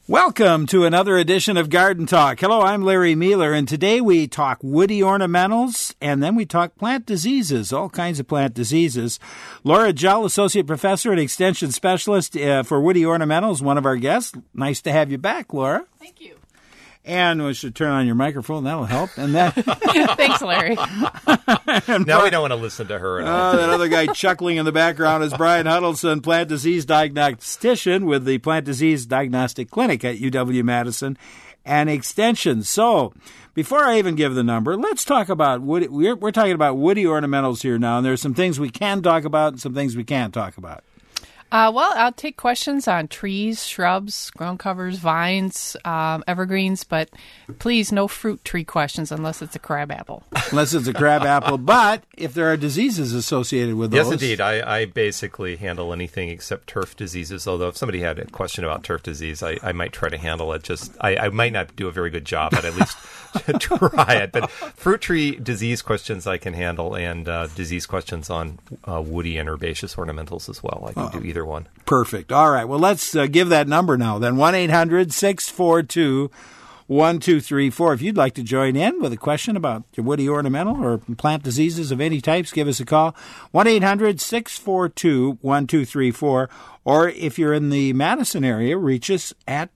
Welcome to another edition of Garden Talk. Hello, I'm Larry Mueller, and today we talk woody ornamentals, and then we talk plant diseases, all kinds of plant diseases. Laura Jull, Associate Professor and Extension Specialist for woody ornamentals, one of our guests. Nice to have you back, Laura. Thank you. And we should turn on your microphone. That'll help. And that. Thanks, Larry. Now we don't want to listen to her at all. That other guy chuckling in the background is Brian Huddleston, plant disease diagnostician with the Plant Disease Diagnostic Clinic at UW-Madison and Extension. So, before I even give the number, let's talk about woody. We're talking about woody ornamentals here now, and there's some things we can talk about and some things we can't talk about. Well, I'll take questions on trees, shrubs, ground covers, vines, evergreens, but please no fruit tree questions unless it's a crabapple. Unless it's a crabapple, but if there are diseases associated with those. Yes, indeed. I basically handle anything except turf diseases, although if somebody had a question about turf disease, I might try to handle it. I might not do a very good job, but at least try it. But fruit tree disease questions I can handle, and disease questions on woody and herbaceous ornamentals as well. I can do either one. Perfect. All right. Well, let's give that number now then. 1-800-642-1234. If you'd like to join in with a question about your woody ornamental or plant diseases of any types, give us a call. 1-800-642-1234. Or if you're in the Madison area, reach us at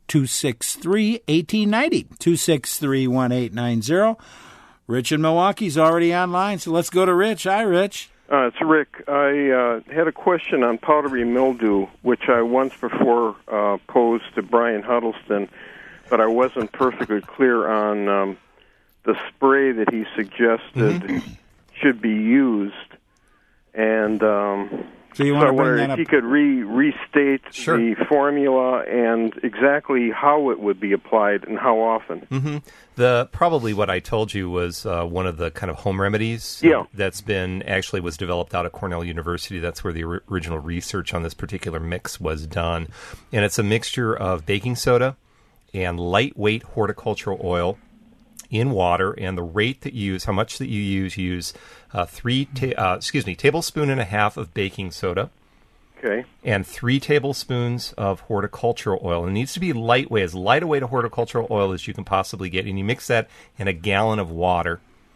263-1890. 263-1890. Rich in Milwaukee's already online, so let's go to Rich. Hi, Rich. It's Rick. I had a question on powdery mildew, which I once before posed to Brian Huddleston, but I wasn't perfectly clear on the spray that he suggested should be used. And so you want to bring that if up? he could restate the formula and exactly how it would be applied and how often. Mm-hmm. Probably what I told you was one of the kind of home remedies that's was developed out of Cornell University. That's where the original research on this particular mix was done. And it's a mixture of baking soda and lightweight horticultural oil in water, and the rate that you use, how much that you use tablespoon and a half of baking soda. Okay. And 3 tablespoons of horticultural oil. It needs to be lightweight, as light a weight of horticultural oil as you can possibly get. And you mix that in a gallon of water.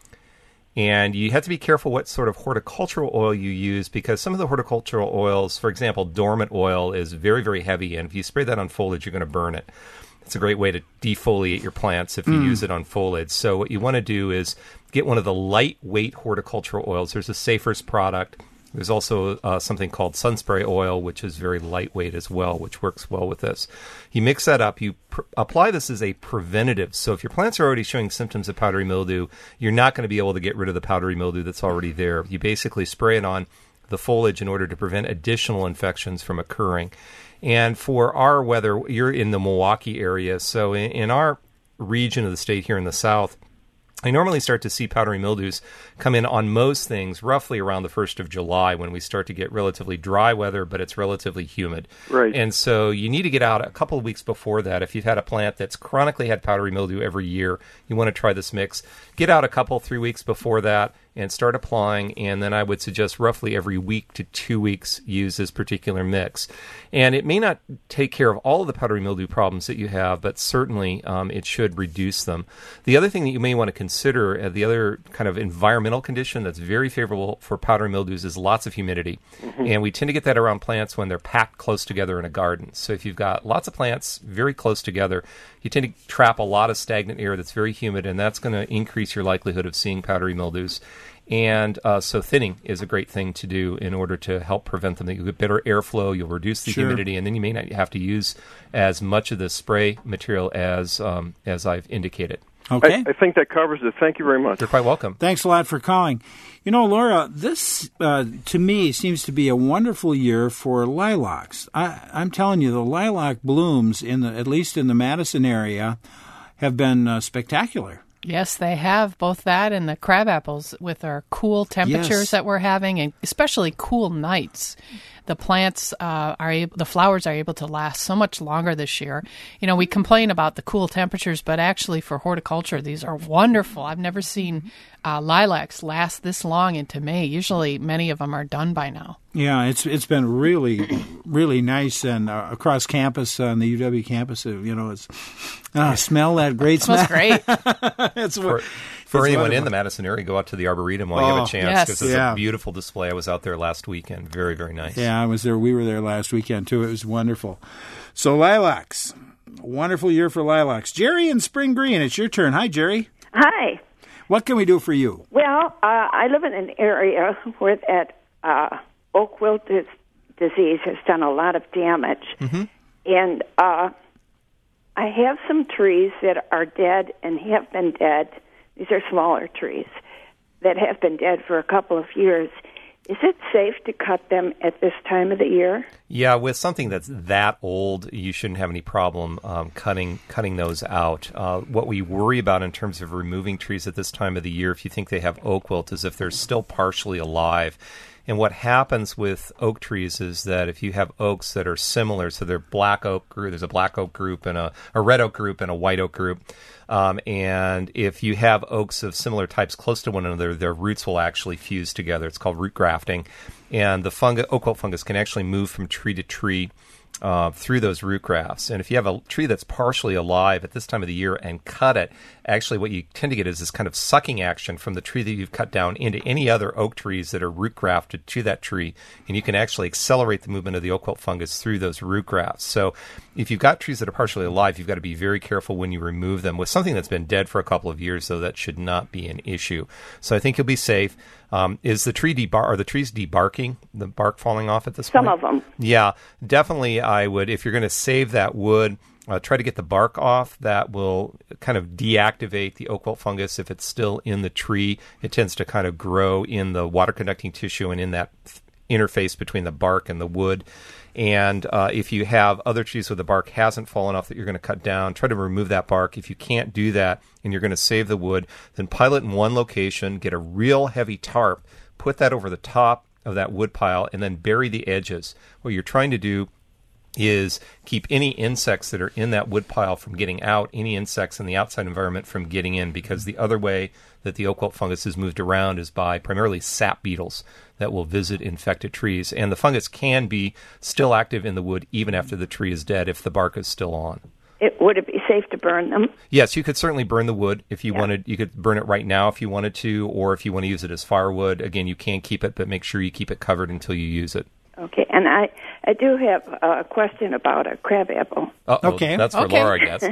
And you have to be careful what sort of horticultural oil you use, because some of the horticultural oils, for example, dormant oil, is very, very heavy. And if you spray that on foliage, you're going to burn it. It's a great way to defoliate your plants if you use it on foliage. So what you want to do is get one of the lightweight horticultural oils. There's a Safer's product. There's also something called Sunspray oil, which is very lightweight as well, which works well with this. You mix that up. You apply this as a preventative. So if your plants are already showing symptoms of powdery mildew, you're not going to be able to get rid of the powdery mildew that's already there. You basically spray it on the foliage in order to prevent additional infections from occurring. And for our weather, you're in the Milwaukee area, so in our region of the state here in the south, I normally start to see powdery mildews come in on most things roughly around the 1st of July when we start to get relatively dry weather, but it's relatively humid. Right. And so you need to get out a couple of weeks before that. If you've had a plant that's chronically had powdery mildew every year, you want to try this mix. Get out 3 weeks before that and start applying, and then I would suggest roughly every week to 2 weeks use this particular mix. And it may not take care of all of the powdery mildew problems that you have, but certainly it should reduce them. The other thing that you may want to consider, the other kind of environmental condition that's very favorable for powdery mildews is lots of humidity. Mm-hmm. And we tend to get that around plants when they're packed close together in a garden. So if you've got lots of plants very close together, you tend to trap a lot of stagnant air that's very humid, and that's going to increase your likelihood of seeing powdery mildews. And so thinning is a great thing to do in order to help prevent them. You'll get better airflow, you'll reduce the humidity, and then you may not have to use as much of the spray material as I've indicated. Okay. I think that covers it. Thank you very much. You're quite welcome. Thanks a lot for calling. You know, Laura, this, to me, seems to be a wonderful year for lilacs. I'm telling you, the lilac blooms, at least in the Madison area, have been spectacular. Yes, they have, both that and the crabapples with our cool temperatures that we're having, and especially cool nights. The plants the flowers are able to last so much longer this year. You know, we complain about the cool temperatures, but actually for horticulture, these are wonderful. I've never seen lilacs last this long into May. Usually many of them are done by now. Yeah, it's been really, really nice, and across campus on the UW campus, it's smell that great smell. Smells great. For anyone in the Madison area, go out to the Arboretum while you have a chance, because it's Yeah. a beautiful display. I was out there last weekend. Very, very nice. Yeah, I was there. We were there last weekend too. It was wonderful. So lilacs, wonderful year for lilacs. Jerry in Spring Green, it's your turn. Hi, Jerry. Hi. What can we do for you? Well, I live in an area where that oak wilt disease has done a lot of damage. Mm-hmm. And I have some trees that are dead and have been dead. These are smaller trees that have been dead for a couple of years. Is it safe to cut them at this time of the year? Yeah, with something that's that old, you shouldn't have any problem cutting those out. What we worry about in terms of removing trees at this time of the year, if you think they have oak wilt, is if they're still partially alive. And what happens with oak trees is that if you have oaks that are similar, so they're black oak group, there's a black oak group and a red oak group and a white oak group. And if you have oaks of similar types close to one another, their roots will actually fuse together. It's called root grafting. And the oak wilt fungus can actually move from tree to tree through those root grafts. And if you have a tree that's partially alive at this time of the year and cut it, actually what you tend to get is this kind of sucking action from the tree that you've cut down into any other oak trees that are root grafted to that tree. And you can actually accelerate the movement of the oak wilt fungus through those root grafts. So if you've got trees that are partially alive, you've got to be very careful when you remove them. With something that's been dead for a couple of years, though, that should not be an issue. So I think you'll be safe. Is the tree are the trees debarking, the bark falling off at this point? Some of them. Yeah, definitely I would. If you're going to save that wood, try to get the bark off. That will kind of deactivate the oak wilt fungus. If it's still in the tree, it tends to kind of grow in the water-conducting tissue and in that interface between the bark and the wood. And if you have other trees where the bark hasn't fallen off that you're going to cut down, try to remove that bark. If you can't do that and you're going to save the wood, then pile it in one location, get a real heavy tarp, put that over the top of that wood pile, and then bury the edges. What you're trying to do is keep any insects that are in that wood pile from getting out, any insects in the outside environment from getting in, because the other way that the oak wilt fungus is moved around is by primarily sap beetles that will visit infected trees. And the fungus can be still active in the wood even after the tree is dead if the bark is still on. Would it be safe to burn them? Yes, you could certainly burn the wood if you wanted. You could burn it right now if you wanted to, or if you want to use it as firewood. Again, you can keep it, but make sure you keep it covered until you use it. Okay, and I do have a question about a crabapple. Okay. That's for Laura, I guess.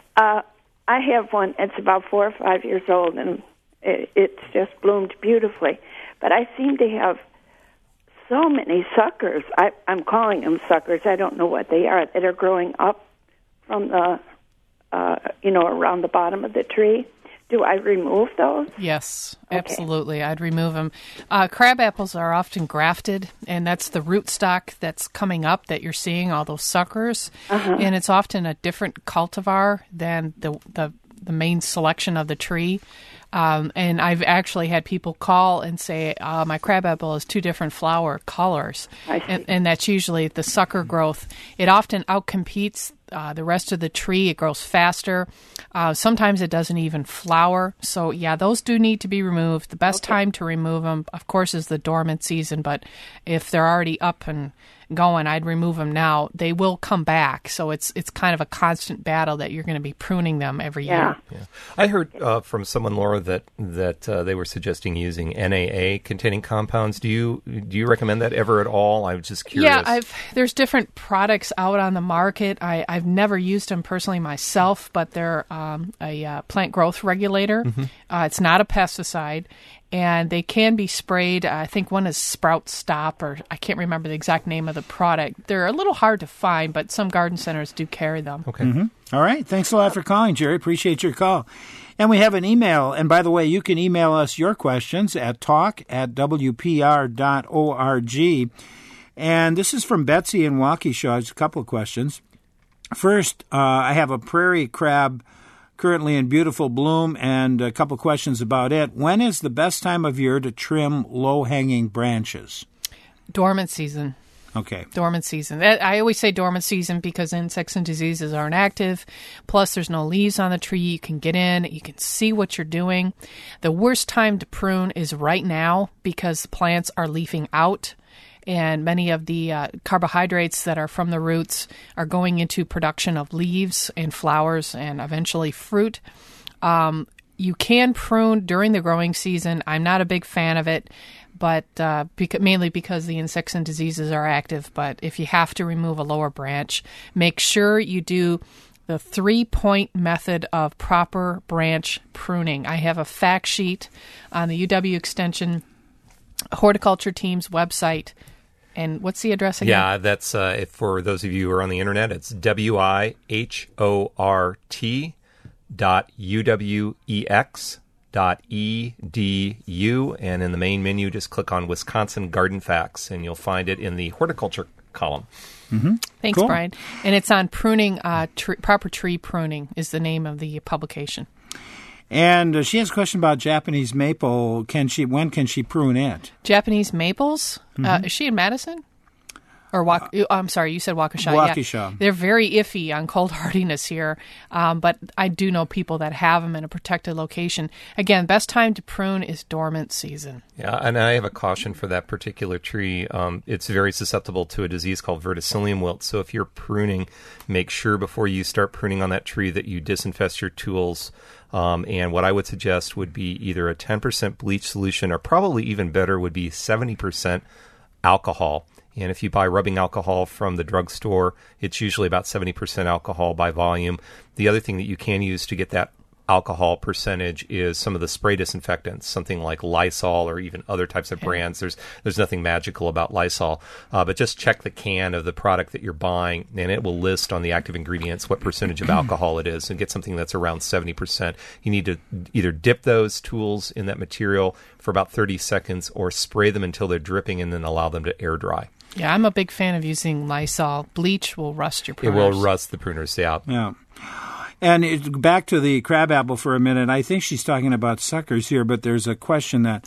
I have one. It's about 4 or 5 years old, and it's just bloomed beautifully. But I seem to have so many suckers. I'm calling them suckers. I don't know what they are, that are growing up from the, around the bottom of the tree. Do I remove those? Yes, Okay. absolutely. I'd remove them. Crab apples are often grafted, and that's the rootstock that's coming up that you're seeing, all those suckers. And it's often a different cultivar than the main selection of the tree. And I've actually had people call and say, my crabapple is 2 different flower colors. I see. And that's usually the sucker growth. It often outcompetes the rest of the tree. It grows faster. Sometimes it doesn't even flower. So, yeah, those do need to be removed. The best time to remove them, of course, is the dormant season. But if they're already up and going, I'd remove them now. They will come back. So it's kind of a constant battle that you're going to be pruning them every year. Yeah. I heard from someone, Laura, that they were suggesting using NAA-containing compounds. Do you recommend that ever at all? I was just curious. Yeah, there's different products out on the market. I've never used them personally myself, but they're a plant growth regulator. It's not a pesticide, and they can be sprayed. I think one is Sprout Stop, or I can't remember the exact name of the product. They're a little hard to find, but some garden centers do carry them. Okay. All right. Thanks a lot for calling, Jerry. Appreciate your call. And we have an email. And by the way, you can email us your questions at talk@wpr.org. And this is from Betsy in Waukesha. Just a couple of questions. First, I have a prairie crab currently in beautiful bloom, and a couple of questions about it. When is the best time of year to trim low-hanging branches? Dormant season. Okay. Dormant season. I always say dormant season because insects and diseases aren't active. Plus, there's no leaves on the tree. You can get in. You can see what you're doing. The worst time to prune is right now because the plants are leafing out. and many of the carbohydrates that are from the roots are going into production of leaves and flowers and eventually fruit. You can prune during the growing season. I'm not a big fan of it, but mainly because the insects and diseases are active. But if you have to remove a lower branch, make sure you do the 3-point method of proper branch pruning. I have a fact sheet on the UW Extension horticulture team's website. And what's the address again? Yeah, that's for those of you who are on the internet, it's wihort.uwex.edu, and in the main menu, just click on Wisconsin Garden Facts, and you'll find it in the horticulture column. Mm-hmm. Thanks, cool. Brian. And it's on pruning, proper tree pruning is the name of the publication. And she has a question about Japanese maple. When can she prune it? Japanese maples? Is she in Madison? Or I'm sorry, you said Waukesha. Waukesha. Yeah. They're very iffy on cold hardiness here, but I do know people that have them in a protected location. Again, best time to prune is dormant season. Yeah, and I have a caution for that particular tree. It's very susceptible to a disease called verticillium wilt. So if you're pruning, make sure before you start pruning on that tree that you disinfect your tools. And what I would suggest would be either a 10% bleach solution, or probably even better would be 70% alcohol. And if you buy rubbing alcohol from the drugstore, it's usually about 70% alcohol by volume. The other thing that you can use to get that alcohol percentage is some of the spray disinfectants, something like Lysol or even other types of brands. There's nothing magical about Lysol, but just check the can of the product that you're buying, and it will list on the active ingredients what percentage of alcohol it is, and get something that's around 70%. You need to either dip those tools in that material for about 30 seconds or spray them until they're dripping and then allow them to air dry. Yeah, I'm a big fan of using Lysol. Bleach will rust your pruners. It will rust the pruners, yeah. Yeah. And back to the crabapple for a minute. I think she's talking about suckers here, but there's a question that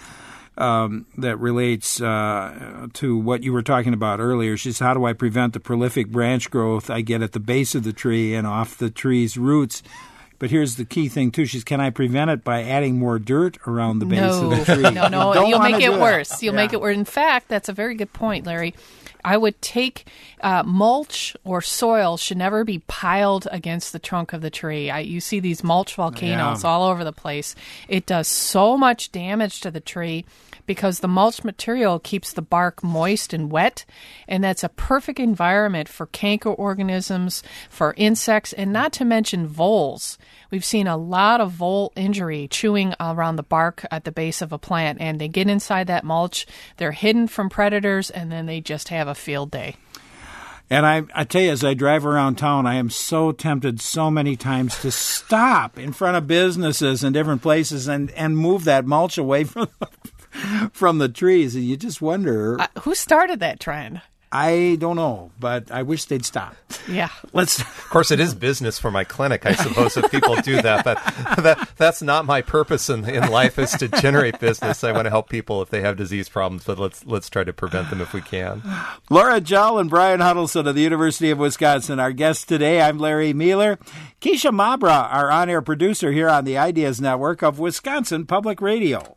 relates to what you were talking about earlier. She says, how do I prevent the prolific branch growth I get at the base of the tree and off the tree's roots? But here's the key thing, too. Can I prevent it by adding more dirt around the base of the tree? No. You'll make it worse. You'll make it worse. In fact, that's a very good point, Larry. I would take mulch or soil should never be piled against the trunk of the tree. You see these mulch volcanoes all over the place. It does so much damage to the tree because the mulch material keeps the bark moist and wet, and that's a perfect environment for canker organisms, for insects, and not to mention voles. We've seen a lot of vole injury chewing around the bark at the base of a plant, and they get inside that mulch, they're hidden from predators, and then they just have a field day. And I tell you, as I drive around town, I am so tempted so many times to stop in front of businesses and different places and move that mulch away from the trees. And you just wonder. Who started that trend? I don't know, but I wish they'd stop. Yeah. Of course, it is business for my clinic, I suppose, if people do that. But that's not my purpose in life, is to generate business. I want to help people if they have disease problems, but let's try to prevent them if we can. Laura Jell and Brian Huddleston of the University of Wisconsin, our guests today. I'm Larry Mueller. Keisha Mabra, our on-air producer here on the Ideas Network of Wisconsin Public Radio.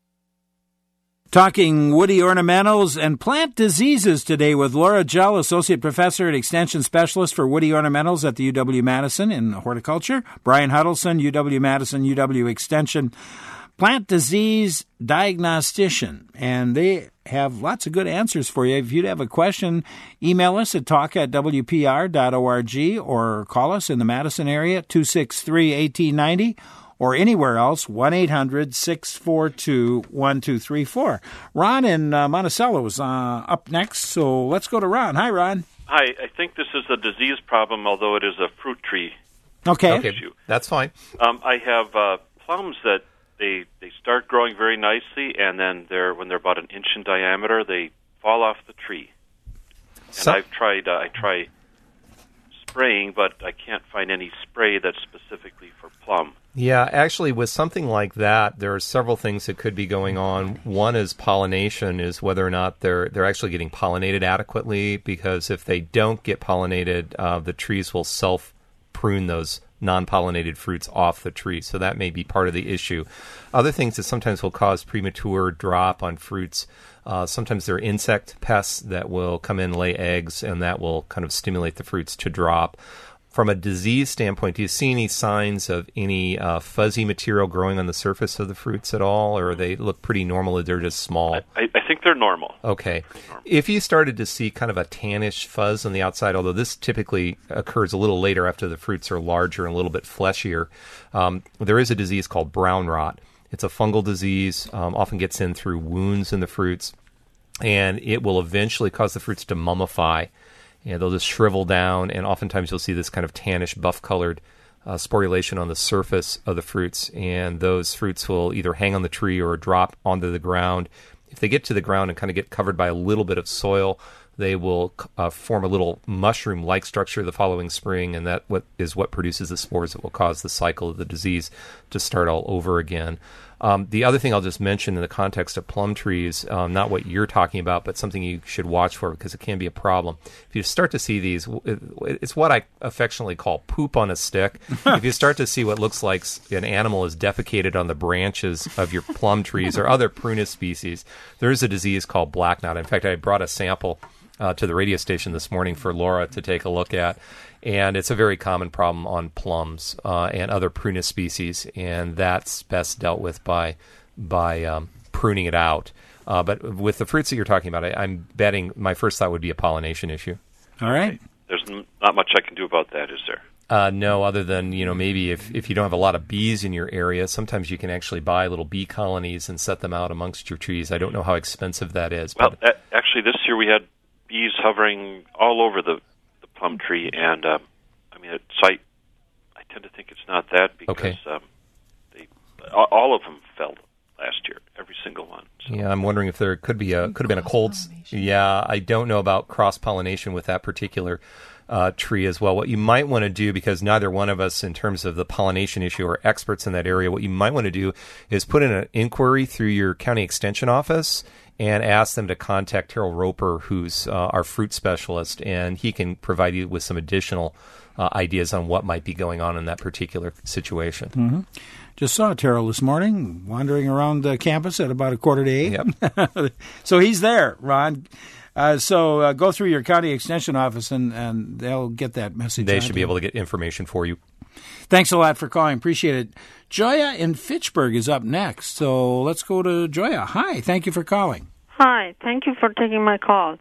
Talking woody ornamentals and plant diseases today with Laura Jell, Associate Professor and Extension Specialist for Woody Ornamentals at the UW-Madison in horticulture. Brian Huddleston, UW-Madison, UW Extension, Plant Disease Diagnostician. And they have lots of good answers for you. If you'd have a question, email us at talk@wpr.org or call us in the Madison area, 263-1890. Or anywhere else, 1-800-642-1234. Ron in Monticello is up next, so let's go to Ron. Hi, Ron. Hi, I think this is a disease problem, although it is a fruit tree issue. That's fine. I have plums that they start growing very nicely, and then when they're about an inch in diameter, they fall off the tree. And I try spraying, but I can't find any spray that's specifically for plum. Yeah, actually, with something like that, there are several things that could be going on. One is pollination, is whether or not they're actually getting pollinated adequately, because if they don't get pollinated, the trees will prune those non-pollinated fruits off the tree. So that may be part of the issue. Other things that sometimes will cause premature drop on fruits, sometimes there are insect pests that will come in, lay eggs, and that will kind of stimulate the fruits to drop. From a disease standpoint, do you see any signs of any fuzzy material growing on the surface of the fruits at all, or they look pretty normal, or they're just small? I think they're normal. Okay. If you started to see kind of a tannish fuzz on the outside, although this typically occurs a little later after the fruits are larger and a little bit fleshier, there is a disease called brown rot. It's a fungal disease, often gets in through wounds in the fruits, and it will eventually cause the fruits to mummify. They'll just shrivel down, and oftentimes you'll see this kind of tannish, buff-colored sporulation on the surface of the fruits, and those fruits will either hang on the tree or drop onto the ground. If they get to the ground and kind of get covered by a little bit of soil, they will form a little mushroom-like structure the following spring, and that is what produces the spores that will cause the cycle of the disease to start all over again. The other thing I'll just mention in the context of plum trees, not what you're talking about, but something you should watch for because it can be a problem. If you start to see these, it's what I affectionately call poop on a stick. If you start to see what looks like an animal is defecated on the branches of your plum trees or other prunus species, there is a disease called black knot. In fact, I brought a sample to the radio station this morning for Laura to take a look at. And it's a very common problem on plums and other prunus species, and that's best dealt with by pruning it out. But with the fruits that you're talking about, I'm betting my first thought would be a pollination issue. All right. There's not much I can do about that, is there? No, other than, maybe if you don't have a lot of bees in your area, sometimes you can actually buy little bee colonies and set them out amongst your trees. I don't know how expensive that is. Well, actually, this year we had bees hovering all over the plum tree, and I tend to think it's not that because all of them fell last year, every single one. So. Yeah, I'm wondering if there could have been a cold. Yeah, I don't know about cross pollination with that particular tree as well. What you might want to do, because neither one of us, in terms of the pollination issue, are experts in that area, what you might want to do is put in an inquiry through your county extension office and ask them to contact Terrell Roper, who's our fruit specialist, and he can provide you with some additional ideas on what might be going on in that particular situation. Mm-hmm. Just saw Terrell this morning wandering around the campus at about 7:45. Yep. So he's there, Ron. So go through your county extension office, and they'll get that message. They should be able to get information for you. Thanks a lot for calling. Appreciate it. Joya in Fitchburg is up next. So let's go to Joya. Hi. Thank you for calling. Hi. Thank you for taking my call.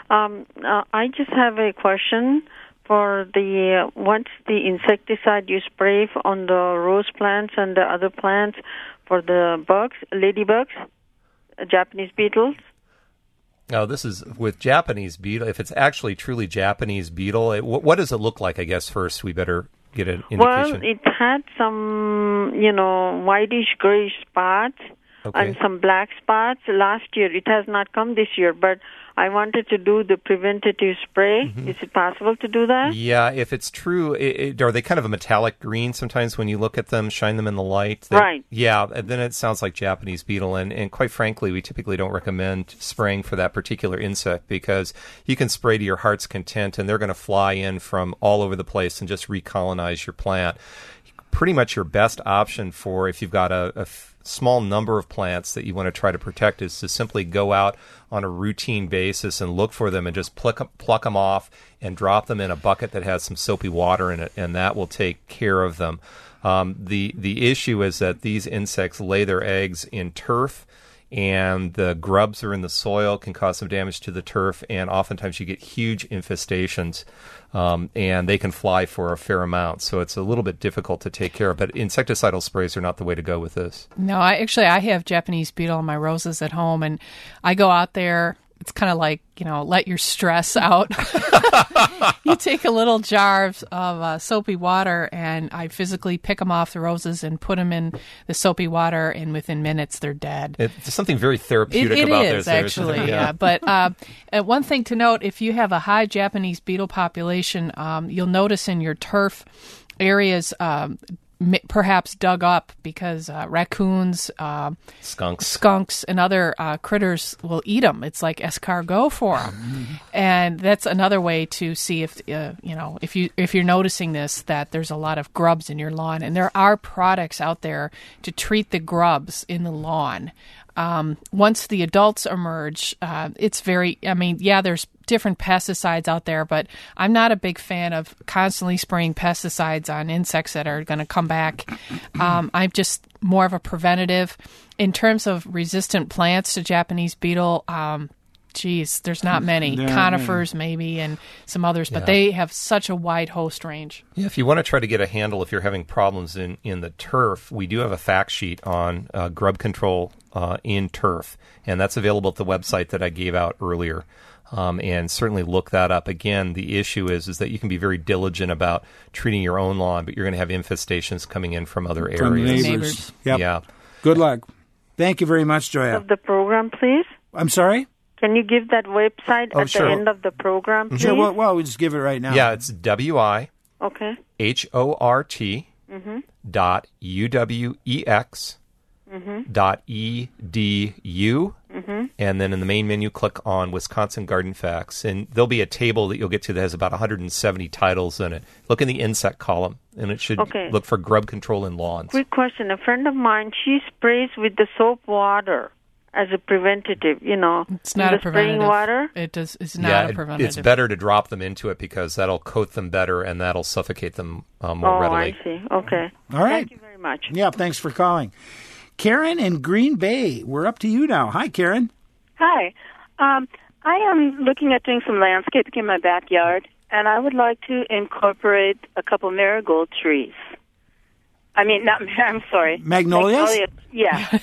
I just have a question for what's the insecticide you spray on the rose plants and the other plants for the bugs, ladybugs, Japanese beetles? Oh, this is with Japanese beetle. If it's actually truly Japanese beetle, what does it look like? I guess first we better get an indication. Well, it had some, whitish grayish spots and some black spots last year. It has not come this year, but I wanted to do the preventative spray. Mm-hmm. Is it possible to do that? Yeah, if it's true, are they kind of a metallic green sometimes when you look at them, shine them in the light? Right. Yeah, then it sounds like Japanese beetle. And quite frankly, we typically don't recommend spraying for that particular insect because you can spray to your heart's content and they're going to fly in from all over the place and just recolonize your plant. Pretty much your best option for if you've got a small number of plants that you want to try to protect is to simply go out on a routine basis and look for them and just pluck them off and drop them in a bucket that has some soapy water in it, and that will take care of them. The issue is that these insects lay their eggs in turf, and the grubs are in the soil, can cause some damage to the turf, and oftentimes you get huge infestations, and they can fly for a fair amount. So it's a little bit difficult to take care of, but insecticidal sprays are not the way to go with this. No, I have Japanese beetle on my roses at home, and I go out there. It's kind of like, let your stress out. You take a little jar of soapy water, and I physically pick them off the roses and put them in the soapy water, and within minutes they're dead. It's something very therapeutic about this. It is, actually, yeah. But one thing to note, if you have a high Japanese beetle population, you'll notice in your turf areas perhaps dug up because raccoons, skunks, and other critters will eat them. It's like escargot for them, and that's another way to see if if you're noticing this, that there's a lot of grubs in your lawn, and there are products out there to treat the grubs in the lawn. Once the adults emerge, it's very, there's different pesticides out there, but I'm not a big fan of constantly spraying pesticides on insects that are going to come back. I'm just more of a preventative. In terms of resistant plants to Japanese beetle, there's not many. Conifers maybe and some others, but they have such a wide host range. Yeah, if you want to try to get a handle if you're having problems in the turf, we do have a fact sheet on grub control in turf, and that's available at the website that I gave out earlier. And certainly look that up. Again, the issue is that you can be very diligent about treating your own lawn, but you're going to have infestations coming in from other areas. From neighbors. Yep. Yeah. Good luck. Thank you very much, Joya. Of the program, please. I'm sorry? Can you give that website at the end of the program, please? Sure. Well, we'll just give it right now. Yeah, it's WIHORT .uwex.edu. And then in the main menu, click on Wisconsin Garden Facts, and there'll be a table that you'll get to that has about 170 titles in it. Look in the insect column, and it should look for grub control in lawns. Quick question. A friend of mine, she sprays with the soap water as a preventative, It's not a preventative. Spraying water? It's not a preventative. It's better to drop them into it because that'll coat them better and that'll suffocate them more readily. I see. Okay. All right. Thank you very much. Yeah, thanks for calling. Karen in Green Bay, we're up to you now. Hi, Karen. Hi. I am looking at doing some landscaping in my backyard, and I would like to incorporate a couple marigold trees. I'm sorry. Magnolias? Yeah.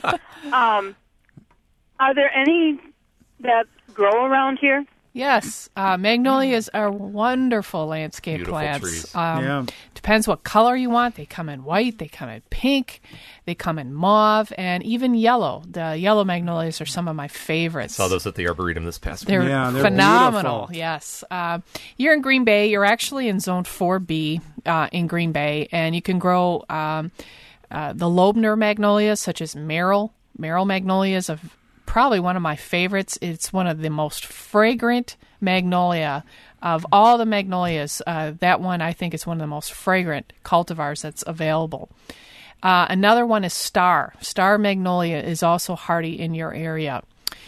And, are there any that grow around here? Yes, magnolias are wonderful landscape Beautiful plants. trees. Depends what color you want. They come in white, they come in pink, they come in mauve, and even yellow. The yellow magnolias are some of my favorites. I saw those at the Arboretum this past week. They're phenomenal. Beautiful. Yes. You're in Green Bay. You're actually in Zone 4B in Green Bay, and you can grow the Loebner magnolias, such as Merrill magnolias of probably one of my favorites. It's one of the most fragrant magnolia of all the magnolias. That one, I think, is one of the most fragrant cultivars that's available. Another one is Star. Star magnolia is also hardy in your area.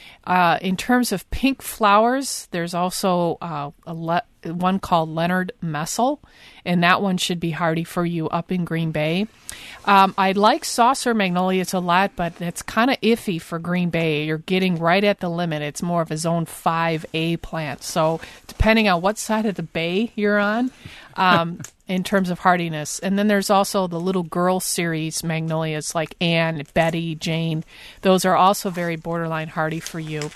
In terms of pink flowers, there's also one called Leonard Messel, and that one should be hardy for you up in Green Bay. I like saucer magnolias a lot, but it's kind of iffy for Green Bay. You're getting right at the limit. It's more of a Zone 5A plant. So depending on what side of the bay you're on, in terms of hardiness. And then there's also the little girl series magnolias like Anne, Betty, Jane. Those are also very borderline hardy for you.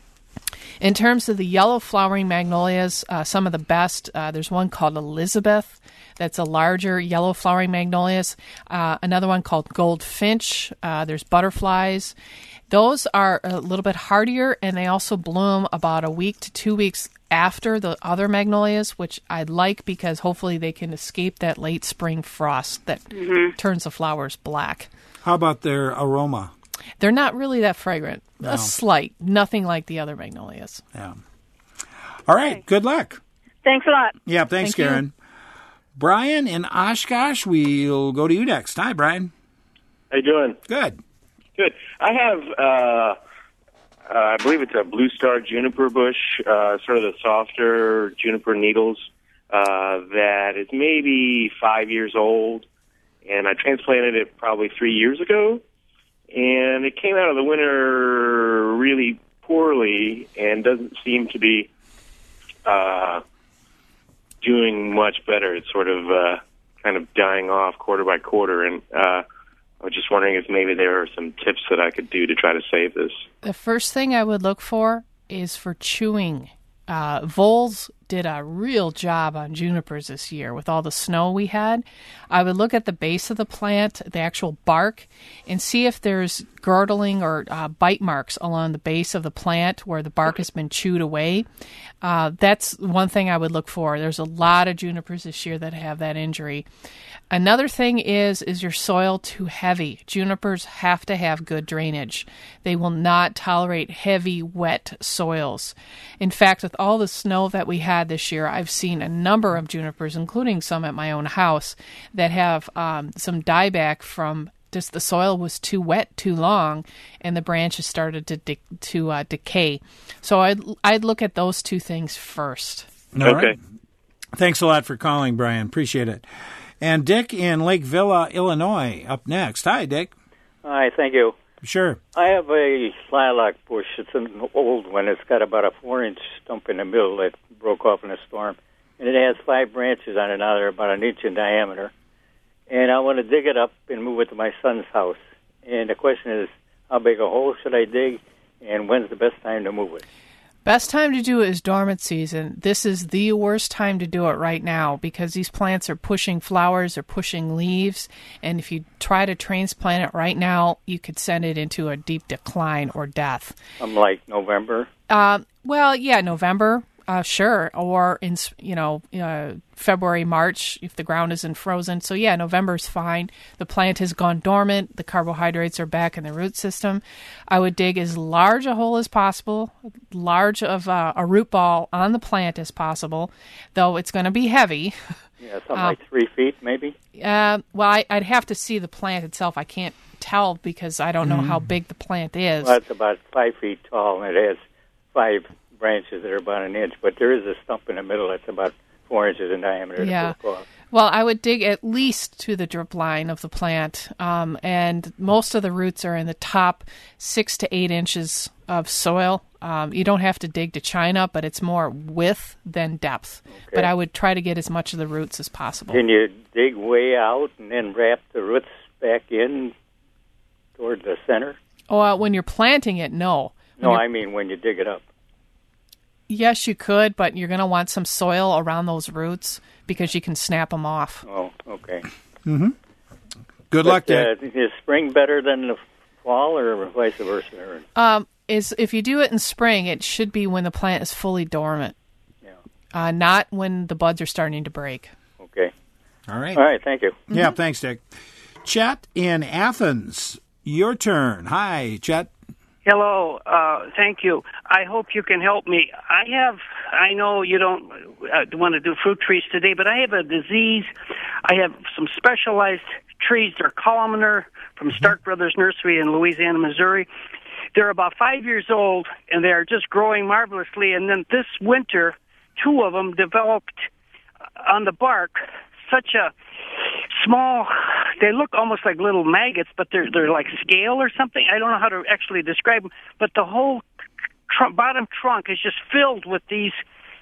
In terms of the yellow flowering magnolias, some of the best, there's one called Elizabeth. That's a larger yellow flowering magnolias. Another one called Goldfinch. There's butterflies. Those are a little bit hardier, and they also bloom about a week to 2 weeks after the other magnolias, which I like because hopefully they can escape that late spring frost that turns the flowers black. How about their aroma? They're not really that fragrant. No. A slight. Nothing like the other magnolias. Yeah. All right. Good luck. Thanks a lot. Yeah, thanks, Thank Karen. You. Brian in Oshkosh, we'll go to you next. Hi, Brian. How you doing? Good. Good. I have, I believe it's a Blue Star juniper bush, sort of the softer juniper needles, that is maybe 5 years old, and I transplanted it probably 3 years ago, and it came out of the winter really poorly and doesn't seem to be doing much better. It's sort of kind of dying off quarter by quarter, and I was just wondering if maybe there are some tips that I could do to try to save this. The first thing I would look for is for chewing. Voles did a real job on junipers this year with all the snow we had. I would look at the base of the plant, the actual bark, and see if there's girdling or bite marks along the base of the plant where the bark has been chewed away. That's one thing I would look for. There's a lot of junipers this year that have that injury. Another thing is your soil too heavy? Junipers have to have good drainage. They will not tolerate heavy, wet soils. In fact, with all the snow that we had this year, I've seen a number of junipers, including some at my own house, that have some dieback from just the soil was too wet too long, and the branches started to decay. So I'd look at those two things first. All right. Thanks a lot for calling, Brian. Appreciate it. And Dick in Lake Villa, Illinois, up next. Hi, Dick. Hi, thank you. Sure. I have a lilac bush. It's an old one. It's got about a 4-inch stump in the middle that broke off in a storm. And it has 5 branches on it now. They're about an inch in diameter. And I want to dig it up and move it to my son's house. And the question is, how big a hole should I dig, and when's the best time to move it? Best time to do it is dormant season. This is the worst time to do it right now because these plants are pushing flowers or pushing leaves. And if you try to transplant it right now, you could send it into a deep decline or death. Like November? November. Sure. Or in, February, March, if the ground isn't frozen. So, November's fine. The plant has gone dormant. The carbohydrates are back in the root system. I would dig as large a hole as possible, large of a root ball on the plant as possible, though it's going to be heavy. Yeah, something like 3 feet, maybe? I'd have to see the plant itself. I can't tell because I don't know how big the plant is. Well, it's about 5 feet tall, and it has 5 branches that are about an inch, but there is a stump in the middle that's about 4 inches in diameter. Yeah. Well, I would dig at least to the drip line of the plant, and most of the roots are in the top 6 to 8 inches of soil. You don't have to dig to china, but it's more width than depth. Okay. But I would try to get as much of the roots as possible. Can you dig way out and then wrap the roots back in toward the center? Oh, when you're planting it, no. I mean when you dig it up. Yes, you could, but you're going to want some soil around those roots because you can snap them off. Oh, okay. Mm-hmm. Good luck, Dick. Is spring better than the fall, or vice versa? If you do it in spring, it should be when the plant is fully dormant. Yeah. Not when the buds are starting to break. Okay. All right. All right. Thank you. Yeah. Thanks, Dick. Chet in Athens, your turn. Hi, Chet. Hello, thank you. I hope you can help me. I know you don't want to do fruit trees today, but I have a disease. I have some specialized trees. They're columnar from Stark Brothers Nursery in Louisiana, Missouri. They're about 5 years old, and they're just growing marvelously. And then this winter, 2 of them developed on the bark such a small, they look almost like little maggots, but they're like scale or something. I don't know how to actually describe them, but the whole bottom trunk is just filled with these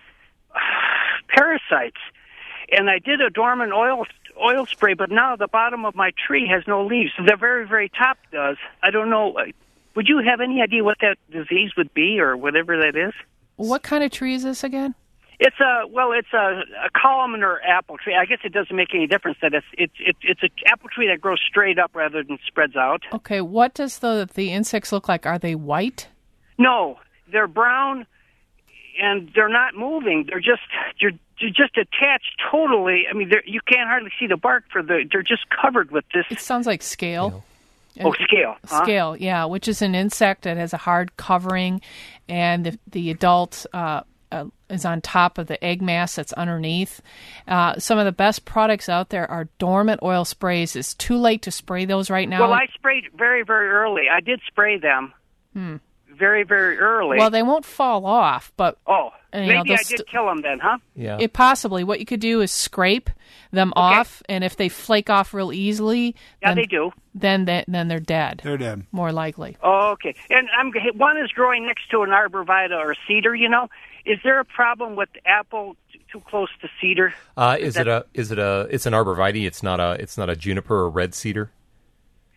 parasites. And I did a dormant oil spray, but now the bottom of my tree has no leaves. The very, very top does. I don't know. Would you have any idea what that disease would be or whatever that is? What kind of tree is this again? It's a columnar apple tree. I guess it doesn't make any difference that it's an apple tree that grows straight up rather than spreads out. Okay, what does the insects look like? Are they white? No, they're brown, and they're not moving. They're just attached totally. I mean, you can't hardly see the bark they're just covered with this. It sounds like scale. Oh, scale. Huh? Scale, yeah, which is an insect that has a hard covering, and the adult is on top of the egg mass that's underneath. Some of the best products out there are dormant oil sprays. It's too late to spray those right now. Well, I sprayed very, very early. I did spray them very, very early. Well, they won't fall off, but... Oh, maybe I did kill them then, huh? Yeah. Possibly. What you could do is scrape them off, and if they flake off real easily... Yeah, they do. Then they're dead. They're dead. More likely. Oh, okay. And one is growing next to an arborvitae or cedar, Is there a problem with apple too close to cedar? It's an arborvitae. It's not a juniper or red cedar.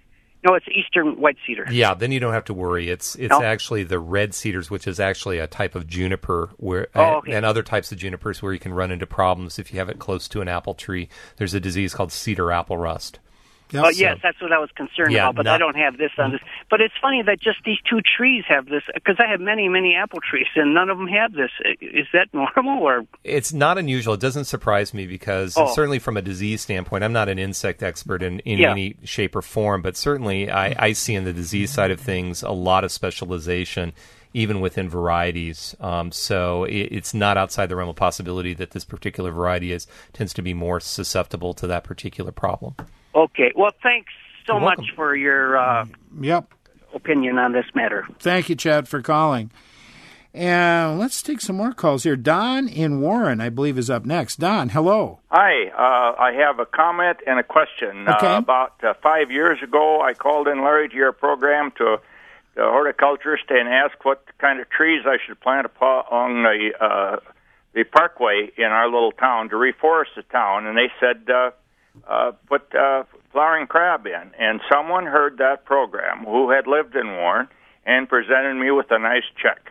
No, it's eastern white cedar. Yeah, then you don't have to worry. It's actually the red cedars, which is actually a type of juniper, and other types of junipers where you can run into problems if you have it close to an apple tree. There's a disease called cedar apple rust. Yes, that's what I was concerned about, but I don't have this on this. But it's funny that just these two trees have this, because I have many, many apple trees, and none of them have this. Is that normal? Or it's not unusual. It doesn't surprise me because certainly from a disease standpoint, I'm not an insect expert in any shape or form, but certainly I see in the disease side of things a lot of specialization, even within varieties. So it's not outside the realm of possibility that this particular variety tends to be more susceptible to that particular problem. Okay. Well, thanks so much for your opinion on this matter. Thank you, Chad, for calling. And let's take some more calls here. Don in Warren, I believe, is up next. Don, hello. Hi. I have a comment and a question. Okay. About 5 years ago, I called in, Larry, to your program to the horticulturist and asked what kind of trees I should plant along the parkway in our little town to reforest the town. And they said... put flowering crab in. And someone heard that program who had lived in Warren and presented me with a nice check.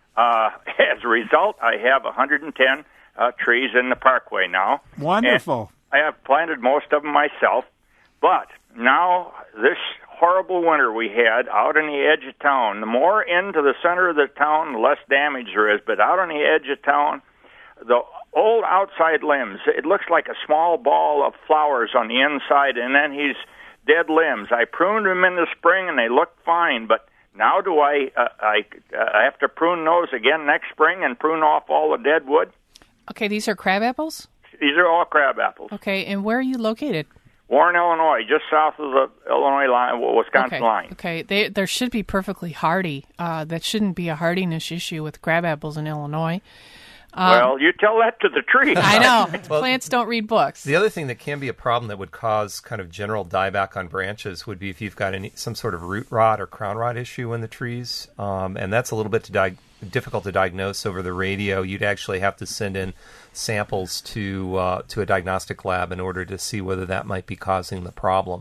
As a result, I have 110 trees in the parkway now. Wonderful. And I have planted most of them myself. But now, this horrible winter we had out on the edge of town, the more into the center of the town, the less damage there is. But out on the edge of town, the old outside limbs, it looks like a small ball of flowers on the inside, and then he's dead limbs. I pruned them in the spring, and they look fine, but now do I have to prune those again next spring and prune off all the dead wood? Okay, these are crab apples? These are all crab apples. Okay, and where are you located? Warren, Illinois, just south of the Illinois line, Wisconsin line. Okay, there should be perfectly hardy. That shouldn't be a hardiness issue with crab apples in Illinois. Well, you tell that to the tree. I know. Plants don't read books. The other thing that can be a problem that would cause kind of general dieback on branches would be if you've got some sort of root rot or crown rot issue in the trees, and that's a little bit difficult to diagnose over the radio. You'd actually have to send in samples to a diagnostic lab in order to see whether that might be causing the problem.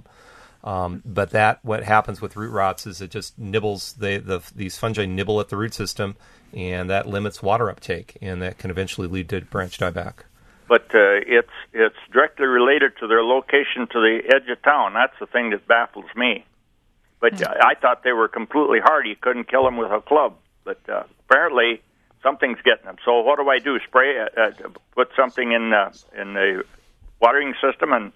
But what happens with root rots is it just nibbles, these fungi nibble at the root system, and that limits water uptake, and that can eventually lead to branch dieback. But it's directly related to their location to the edge of town. That's the thing that baffles me. But I thought they were completely hardy. You couldn't kill them with a club. But apparently something's getting them. So what do I do? Spray? Put something in the watering system? And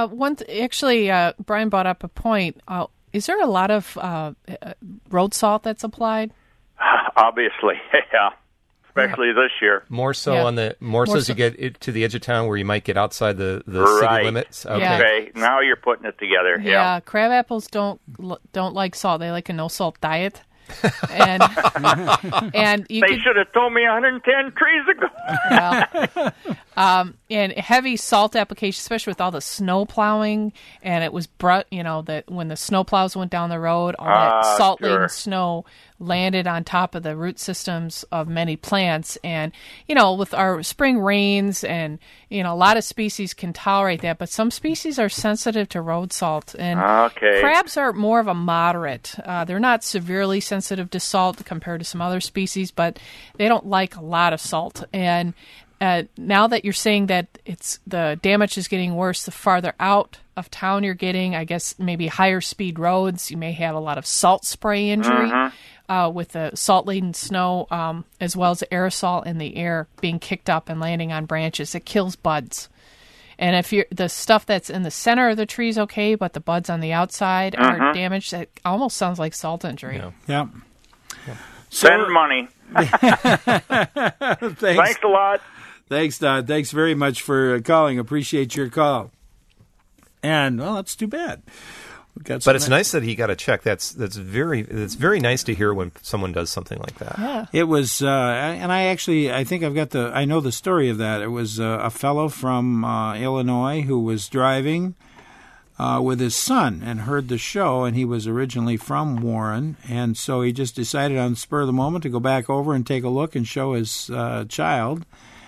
Brian brought up a point. Is there a lot of road salt that's applied? Obviously, yeah. Especially this year. More so as you get to the edge of town where you might get outside the city limits. Okay. Yeah. Okay, now you're putting it together. Yeah, crab apples don't like salt. They like a no salt diet. And they should have told me 110 trees ago. And heavy salt application, especially with all the snow plowing, and it was that when the snow plows went down the road, all that salt-laden snow landed on top of the root systems of many plants. And with our spring rains, and a lot of species can tolerate that, but some species are sensitive to road salt. And crabs are more of a moderate. They're not severely sensitive to salt compared to some other species, but they don't like a lot of salt. And now that you're saying that the damage is getting worse, the farther out of town you're getting, I guess maybe higher speed roads, you may have a lot of salt spray injury with the salt-laden snow, as well as the aerosol in the air being kicked up and landing on branches. It kills buds. And if the stuff that's in the center of the tree is okay, but the buds on the outside are damaged, that almost sounds like salt injury. Yeah. Send money. Thanks a lot. Thanks, Don. Thanks very much for calling. Appreciate your call. And, that's too bad. But it's nice that he got a check. That's very nice to hear when someone does something like that. Yeah. It was, and I think I know the story of that. It was a fellow from Illinois who was driving with his son and heard the show, and he was originally from Warren, and so he just decided on the spur of the moment to go back over and take a look and show his child.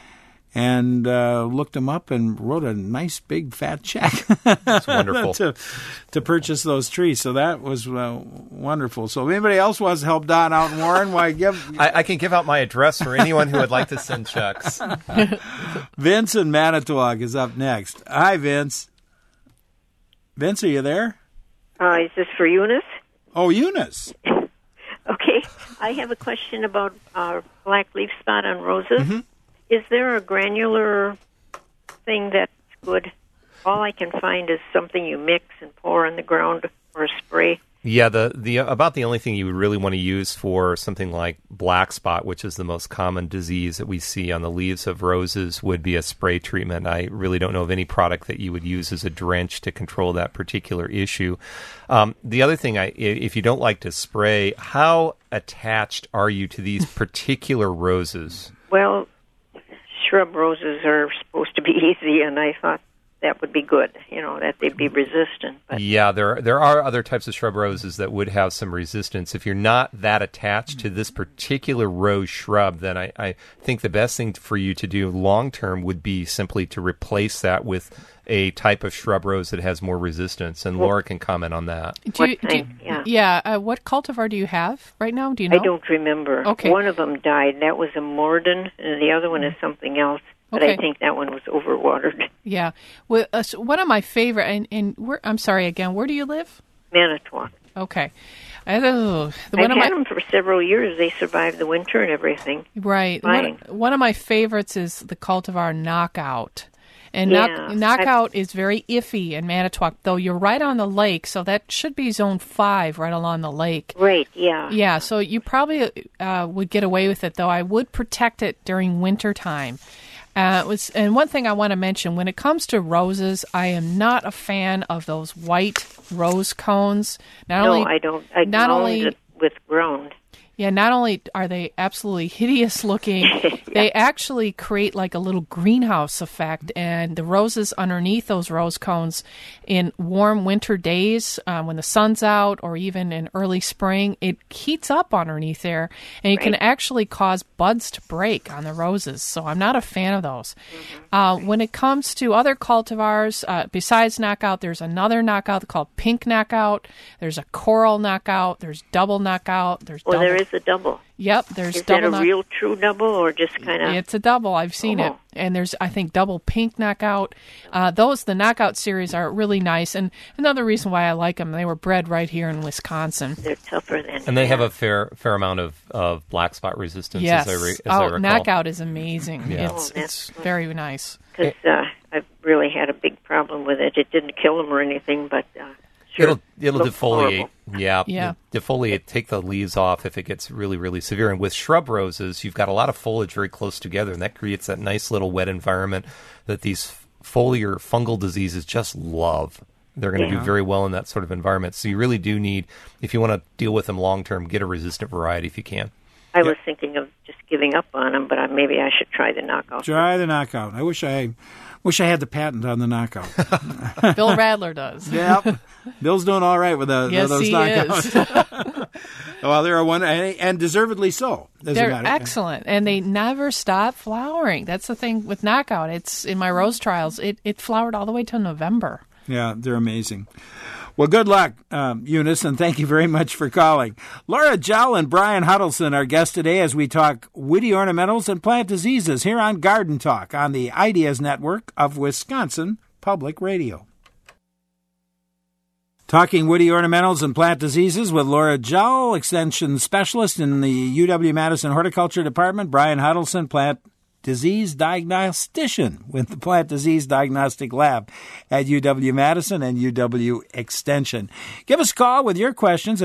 and looked them up and wrote a nice big fat check. That's wonderful. to purchase those trees. So that was wonderful. So if anybody else wants to help Don out in Warren, why give... I can give out my address for anyone who would like to send checks. Vince in Manitowoc is up next. Hi, Vince. Vince, are you there? Is this for Eunice? Oh, Eunice. Okay. I have a question about black leaf spot on roses. Mm-hmm. Is there a granular thing that's good? All I can find is something you mix and pour on the ground or a spray. Yeah, the about the only thing you would really want to use for something like black spot, which is the most common disease that we see on the leaves of roses, would be a spray treatment. I really don't know of any product that you would use as a drench to control that particular issue. The other thing, if you don't like to spray, how attached are you to these particular roses? Well, shrub roses are supposed to be easy, and I thought that would be good, that they'd be resistant. But yeah, there are other types of shrub roses that would have some resistance. If you're not that attached to this particular rose shrub, then I think the best thing for you to do long-term would be simply to replace that with a type of shrub rose that has more resistance, and Laura can comment on that. What cultivar do you have right now? Do you know? I don't remember. Okay. One of them died. That was a Morden, and the other one is something else. But I think that one was overwatered. Yeah. Well, one of my favorite, I'm sorry again, where do you live? Manitowoc. Okay. I've had them for several years. They survived the winter and everything. Right. One of my favorites is the cultivar Knockout. And Yeah, Knockout is very iffy in Manitowoc, though you're right on the lake, so that should be Zone 5 right along the lake. Right, yeah. Yeah, so you probably would get away with it, though I would protect it during winter time. And one thing I want to mention, when it comes to roses, I am not a fan of those white rose cones. I don't. I ground it with ground. Yeah, not only are they absolutely hideous looking, they actually create like a little greenhouse effect. And the roses underneath those rose cones in warm winter days, when the sun's out, or even in early spring, it heats up underneath there. And it can actually cause buds to break on the roses. So I'm not a fan of those. Mm-hmm. When it comes to other cultivars, besides Knockout, there's another Knockout called Pink Knockout. There's a Coral Knockout. There's Double Knockout. There's double. There is a double. Yep, there's is double. Is that a real true double or just kind of? It's a double. I've seen it. And there's, I think, Double Pink Knockout. The Knockout series are really nice. And another reason why I like them, they were bred right here in Wisconsin. They're tougher than. And they have a fair amount of black spot resistance. Yes. As I recall. Knockout is amazing. Yeah. It's very nice. Because I've really had a big problem with it. It didn't kill them or anything, but. Sure. It'll defoliate. Yeah. Defoliate, take the leaves off if it gets really, really severe. And with shrub roses, you've got a lot of foliage very close together, and that creates that nice little wet environment that these foliar fungal diseases just love. They're going to do very well in that sort of environment. So you really do need, if you want to deal with them long term, get a resistant variety if you can. I was thinking of just giving up on them, but maybe I should try the Knockout. Try the Knockout. I wish I had the patent on the Knockout. Bill Radler does. Yep. Bill's doing all right with those Knockouts. Is. Well, they're one, and deservedly so. They're excellent, and they never stop flowering. That's the thing with Knockout. It's in my rose trials. It flowered all the way till November. Yeah, they're amazing. Well, good luck, Eunice, and thank you very much for calling. Laura Gell and Brian Huddleston are guests today as we talk woody ornamentals and plant diseases here on Garden Talk on the Ideas Network of Wisconsin Public Radio. Talking woody ornamentals and plant diseases with Laura Gell, Extension Specialist in the UW-Madison Horticulture Department, Brian Huddleston, Plant Disease Diagnostician with the Plant Disease Diagnostic Lab at UW-Madison and UW Extension. Give us a call with your questions at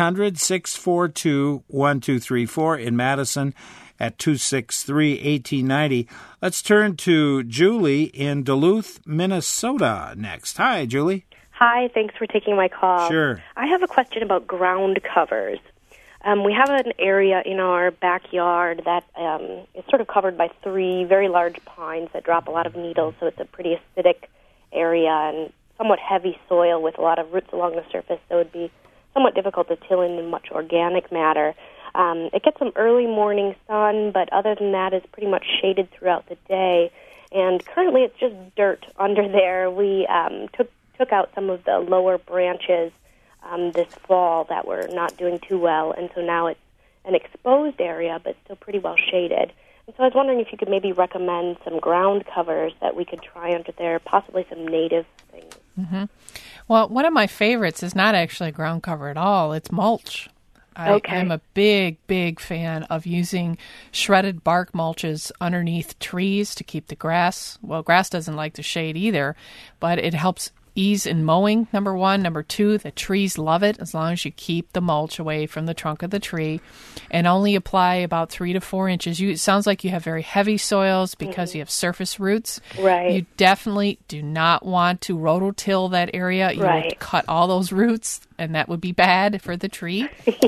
1-800-642-1234 in Madison at 263-1890. Let's turn to Julie in Duluth, Minnesota next. Hi, Julie. Hi, thanks for taking my call. Sure. I have a question about ground covers. We have an area in our backyard that is sort of covered by 3 very large pines that drop a lot of needles, so it's a pretty acidic area and somewhat heavy soil with a lot of roots along the surface, so it would be somewhat difficult to till in much organic matter. It gets some early morning sun, but other than that, it's pretty much shaded throughout the day. And currently, it's just dirt under there. We took out some of the lower branches this fall that were not doing too well, and so now it's an exposed area, but still pretty well shaded. And so I was wondering if you could maybe recommend some ground covers that we could try under there, possibly some native things. Mm-hmm. Well, one of my favorites is not actually a ground cover at all. It's mulch. I'm a big, big fan of using shredded bark mulches underneath trees to keep the grass. Well, grass doesn't like the shade either, but it helps ease in mowing, number one. Number two, the trees love it as long as you keep the mulch away from the trunk of the tree and only apply about 3 to 4 inches. It sounds like you have very heavy soils because you have surface roots. Right. You definitely do not want to rototill that area. You would cut all those roots, and that would be bad for the tree.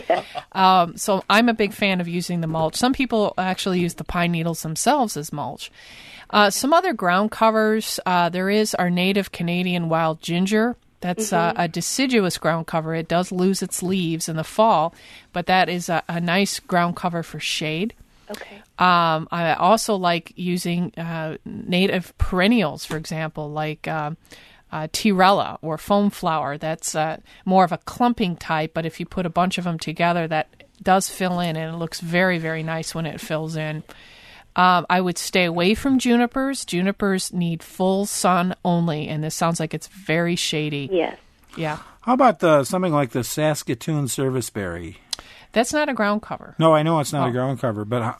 So I'm a big fan of using the mulch. Some people actually use the pine needles themselves as mulch. Some other ground covers, there is our native Canadian wild ginger. That's a deciduous ground cover. It does lose its leaves in the fall, but that is a nice ground cover for shade. Okay. I also like using native perennials, for example, like Tirella or foam flower. That's more of a clumping type, but if you put a bunch of them together, that does fill in, and it looks very, very nice when it fills in. I would stay away from junipers. Junipers need full sun only, and this sounds like it's very shady. Yes. Yeah. How about something like the Saskatoon serviceberry? That's not a ground cover. No, I know it's not a ground cover, but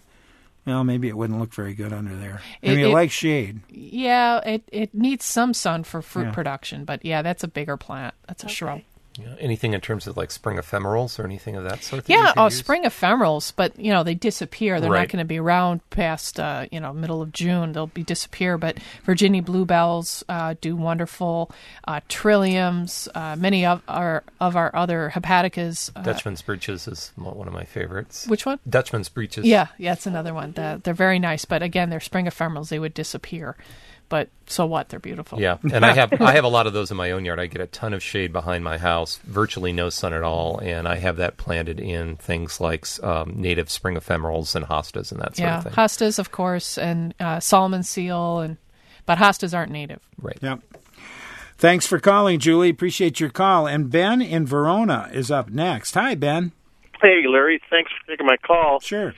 maybe it wouldn't look very good under there. It likes shade. Yeah, it needs some sun for fruit production, but yeah, that's a bigger plant. That's a shrub. Yeah. Anything in terms of like spring ephemerals or anything of that sort? Spring ephemerals, but they disappear. They're not going to be around past middle of June. They'll disappear. But Virginia bluebells do wonderful. Trilliums, many of our other hepaticas. Dutchman's breeches is one of my favorites. Which one? Dutchman's breeches. Yeah, it's another one. They're very nice, but again, they're spring ephemerals. They would disappear. But so what? They're beautiful. Yeah, and I have a lot of those in my own yard. I get a ton of shade behind my house, virtually no sun at all, and I have that planted in things like native spring ephemerals and hostas and that sort of thing. Yeah, hostas, of course, and Solomon seal, but hostas aren't native. Right. Yep. Thanks for calling, Julie. Appreciate your call. And Ben in Verona is up next. Hi, Ben. Hey, Larry. Thanks for taking my call. Sure.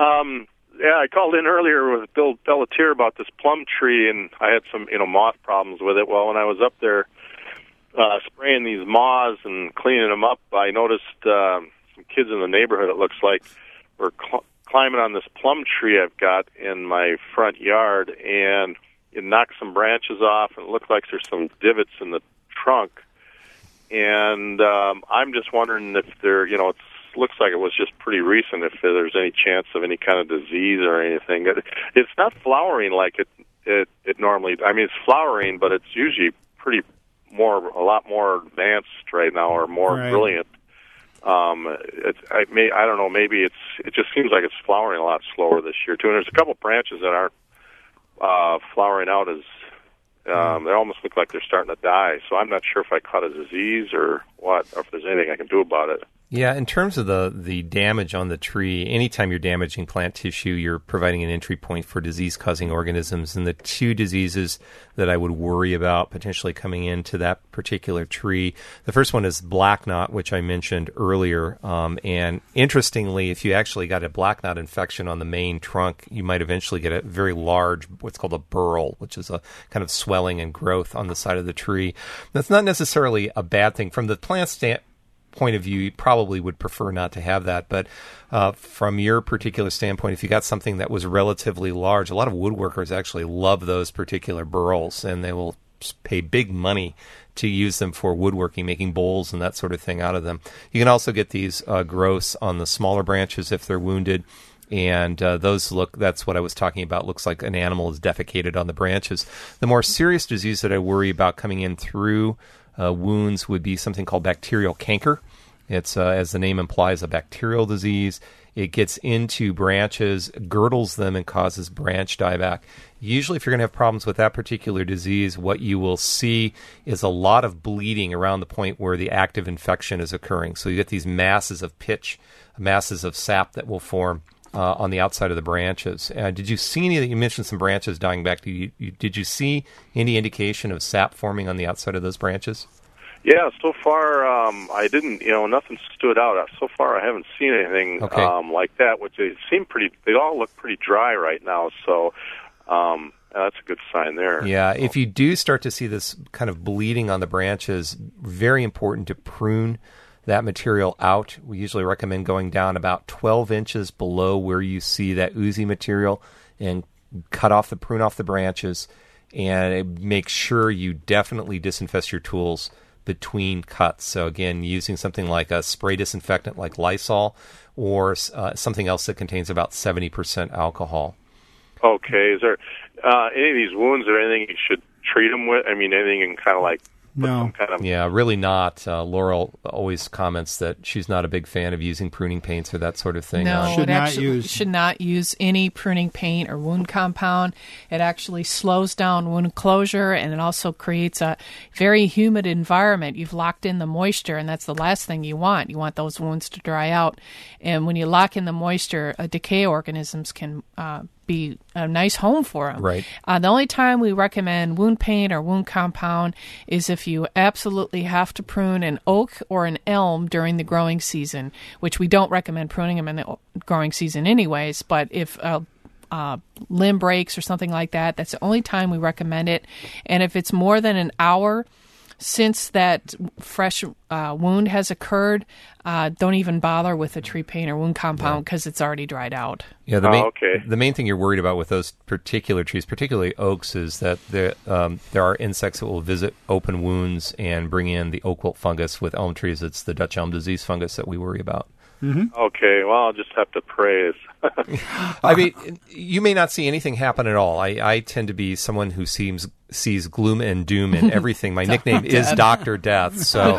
Yeah, I called in earlier with Bill Pelletier about this plum tree, and I had some, moth problems with it. Well, when I was up there spraying these moths and cleaning them up, I noticed some kids in the neighborhood, it looks like, were climbing on this plum tree I've got in my front yard, and it knocked some branches off, and it looked like there's some divots in the trunk. And I'm just wondering if there, it looks like it was just pretty recent, if there's any chance of any kind of disease or anything. It's not flowering like it normally. I mean, it's flowering, but it's usually a lot more advanced right now, or more brilliant. I don't know. Maybe it just seems like it's flowering a lot slower this year too. And there's a couple branches that aren't flowering out as. They almost look like they're starting to die. So I'm not sure if I caught a disease or what, or if there's anything I can do about it. Yeah, in terms of the damage on the tree, anytime you're damaging plant tissue, you're providing an entry point for disease-causing organisms. And the two diseases that I would worry about potentially coming into that particular tree, the first one is black knot, which I mentioned earlier. And interestingly, if you actually got a black knot infection on the main trunk, you might eventually get a very large, what's called a burl, which is a kind of swelling and growth on the side of the tree. That's not necessarily a bad thing. From the plant point of view, you probably would prefer not to have that. But from your particular standpoint, if you got something that was relatively large, a lot of woodworkers actually love those particular burls, and they will pay big money to use them for woodworking, making bowls and that sort of thing out of them. You can also get these growths on the smaller branches if they're wounded. And that's what I was talking about, looks like an animal is defecated on the branches. The more serious disease that I worry about coming in through wounds would be something called bacterial canker. It's, as the name implies, a bacterial disease. It gets into branches, girdles them, and causes branch dieback. Usually, if you're going to have problems with that particular disease, what you will see is a lot of bleeding around the point where the active infection is occurring. So you get these masses of pitch, masses of sap that will form on the outside of the branches. Did you see any? You mentioned some branches dying back. Did you see any indication of sap forming on the outside of those branches? Yeah, so far I didn't. Nothing stood out. So far I haven't seen anything like that. Which they seem pretty. They all look pretty dry right now. So that's a good sign there. Yeah, if you do start to see this kind of bleeding on the branches, very important to prune that material out. We usually recommend going down about 12 inches below where you see that oozy material and prune off the branches, and make sure you definitely disinfect your tools between cuts. So again, using something like a spray disinfectant like Lysol, or something else that contains about 70% alcohol. Okay. Is there any of these wounds or anything you should treat them with? I mean, anything you can kind of like... No. Yeah, really not. Laurel always comments that she's not a big fan of using pruning paints or that sort of thing. No, should not use any pruning paint or wound compound. It actually slows down wound closure, and it also creates a very humid environment. You've locked in the moisture, and that's the last thing you want. You want those wounds to dry out. And when you lock in the moisture, decay organisms can be a nice home for them. Right. The only time we recommend wound paint or wound compound is if you absolutely have to prune an oak or an elm during the growing season, which we don't recommend pruning them in the growing season anyways, but if limb breaks or something like that, that's the only time we recommend it. And if it's more than an hour since that fresh wound has occurred, don't even bother with a tree paint or wound compound because it's already dried out. Yeah, the main thing you're worried about with those particular trees, particularly oaks, is that there are insects that will visit open wounds and bring in the oak wilt fungus. With elm trees, it's the Dutch elm disease fungus that we worry about. Mm-hmm. Okay, well, I'll just have to pray. I mean, you may not see anything happen at all. I tend to be someone who sees gloom and doom in everything. My nickname is Dr. Death. So,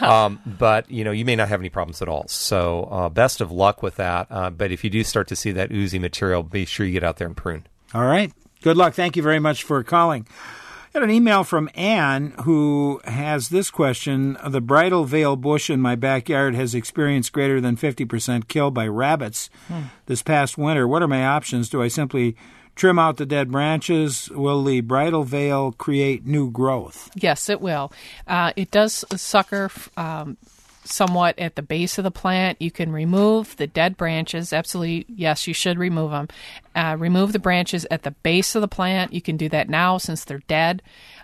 but you may not have any problems at all. So, best of luck with that. But if you do start to see that oozy material, be sure you get out there and prune. All right. Good luck. Thank you very much for calling. I got an email from Ann who has this question. The bridal veil bush in my backyard has experienced greater than 50% kill by rabbits this past winter. What are my options? Do I simply trim out the dead branches? Will the bridal veil create new growth? Yes, it will. It does sucker somewhat at the base of the plant. You can remove the dead branches. Absolutely, yes, you should remove them. Remove the branches at the base of the plant. You can do that now since they're dead.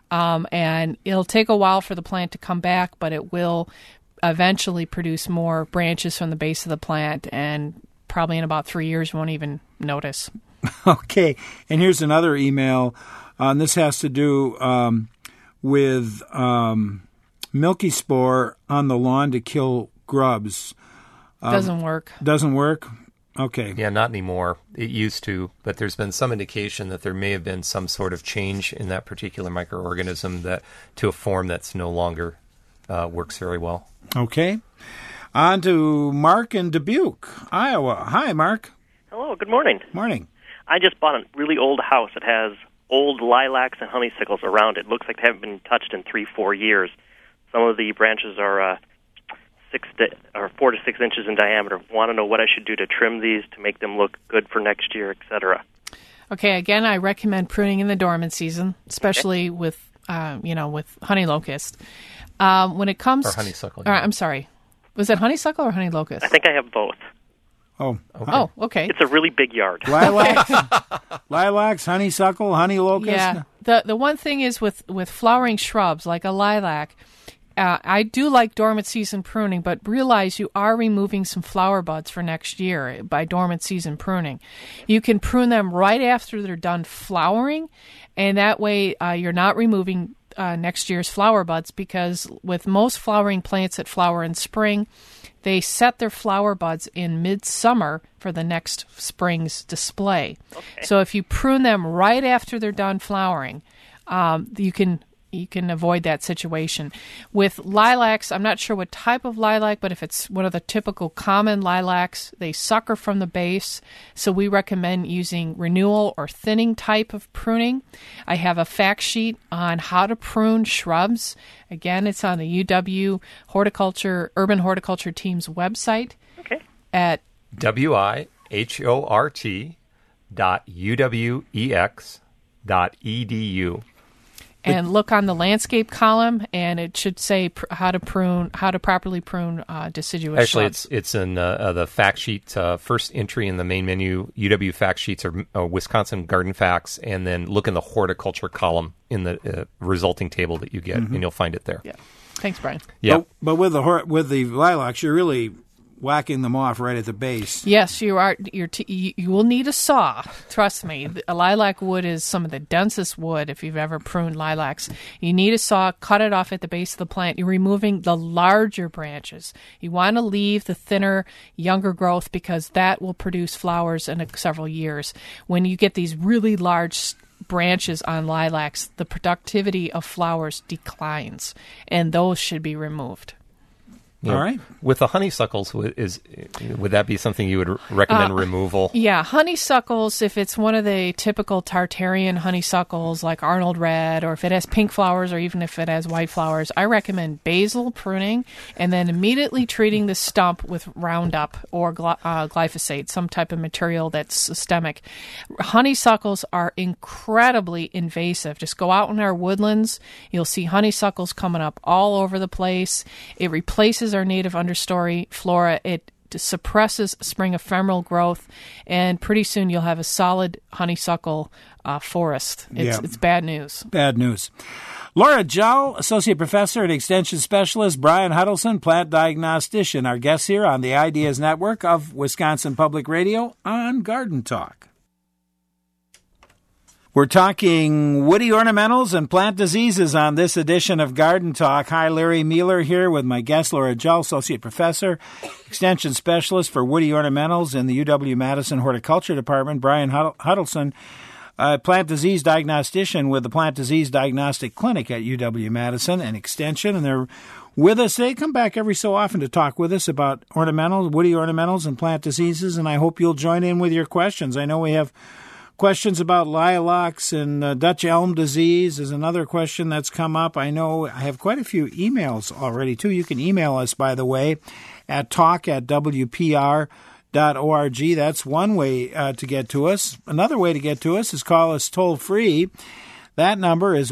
And it'll take a while for the plant to come back, but it will eventually produce more branches from the base of the plant, and probably in about 3 years you won't even notice. Okay, and here's another email. This has to do with milky spore on the lawn to kill grubs. Doesn't work. Doesn't work? Okay. Yeah, not anymore. It used to, but there's been some indication that there may have been some sort of change in that particular microorganism that to a form that's no longer works very well. Okay. On to Mark in Dubuque, Iowa. Hi, Mark. Hello, good morning. Morning. I just bought a really old house. It has old lilacs and honeysuckles around it. Looks like they haven't been touched in 3-4 years. Some of the branches are 4 to 6 inches in diameter. Want to know what I should do to trim these to make them look good for next year, etc. Okay, again, I recommend pruning in the dormant season, especially with honey locust. When it comes or honeysuckle. I'm sorry. Was it honeysuckle or honey locust? I think I have both. Oh, okay. Oh, okay. It's a really big yard. Lilacs, honeysuckle, honey locust. Yeah. The one thing is with flowering shrubs like a lilac, I do like dormant season pruning, but realize you are removing some flower buds for next year by dormant season pruning. You can prune them right after they're done flowering, and that way you're not removing next year's flower buds, because with most flowering plants that flower in spring, they set their flower buds in midsummer for the next spring's display. Okay. So if you prune them right after they're done flowering, you can you can avoid that situation. With lilacs, I'm not sure what type of lilac, but if it's one of the typical common lilacs, they sucker from the base. So we recommend using renewal or thinning type of pruning. I have a fact sheet on how to prune shrubs. Again, it's on the UW Urban Horticulture Team's website. Okay. At wihort.uwex.edu. And look on the landscape column, and it should say how to properly prune deciduous Actually, shrubs. it's in the fact sheet. First entry in the main menu, UW fact sheets are Wisconsin Garden Facts, and then look in the horticulture column in the resulting table that you get, and you'll find it there. Yeah. Thanks, Brian. Yeah. But with the lilacs, you're really whacking them off right at the base. Yes, you are. You will need a saw. Trust me. A lilac wood is some of the densest wood if you've ever pruned lilacs. You need a saw, cut it off at the base of the plant. You're removing the larger branches. You want to leave the thinner, younger growth because that will produce flowers in several years. When you get these really large branches on lilacs, the productivity of flowers declines, and those should be removed. All right. With the honeysuckles, would that be something you would recommend removal? Yeah, honeysuckles, if it's one of the typical Tartarian honeysuckles like Arnold Red, or if it has pink flowers, or even if it has white flowers, I recommend basal pruning and then immediately treating the stump with Roundup or glyphosate, some type of material that's systemic. Honeysuckles are incredibly invasive. Just go out in our woodlands, you'll see honeysuckles coming up all over the place. It replaces our native understory flora. It suppresses spring ephemeral growth, and pretty soon you'll have a solid honeysuckle forest. It's bad news. Bad news. Laura Jull, Associate Professor and Extension Specialist, Brian Huddleston, Plant Diagnostician, our guests here on the Ideas Network of Wisconsin Public Radio on Garden Talk. We're talking woody ornamentals and plant diseases on this edition of Garden Talk. Hi, Larry Mueller here with my guest, Laura Jull, Associate Professor, Extension Specialist for woody ornamentals in the UW-Madison Horticulture Department, Brian Huddleston, Plant Disease Diagnostician with the Plant Disease Diagnostic Clinic at UW-Madison and Extension. And they're with us. They come back every so often to talk with us about ornamentals, woody ornamentals and plant diseases, and I hope you'll join in with your questions. I know we have questions about lilacs and Dutch elm disease is another question that's come up. I know I have quite a few emails already, too. You can email us, by the way, at talk@wpr.org. That's one way to get to us. Another way to get to us is call us toll-free. That number is